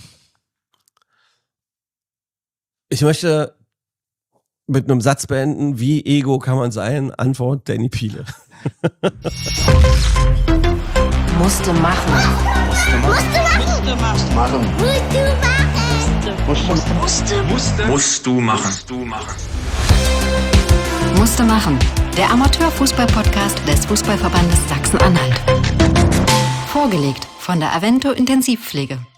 Ich möchte mit einem Satz beenden. Wie ego kann man sein? Antwort Danny Piele. Musste machen. Musst du machen. Musste machen. Der Amateurfußball-Podcast des Fußballverbandes Sachsen-Anhalt. Vorgelegt von der Avento Intensivpflege.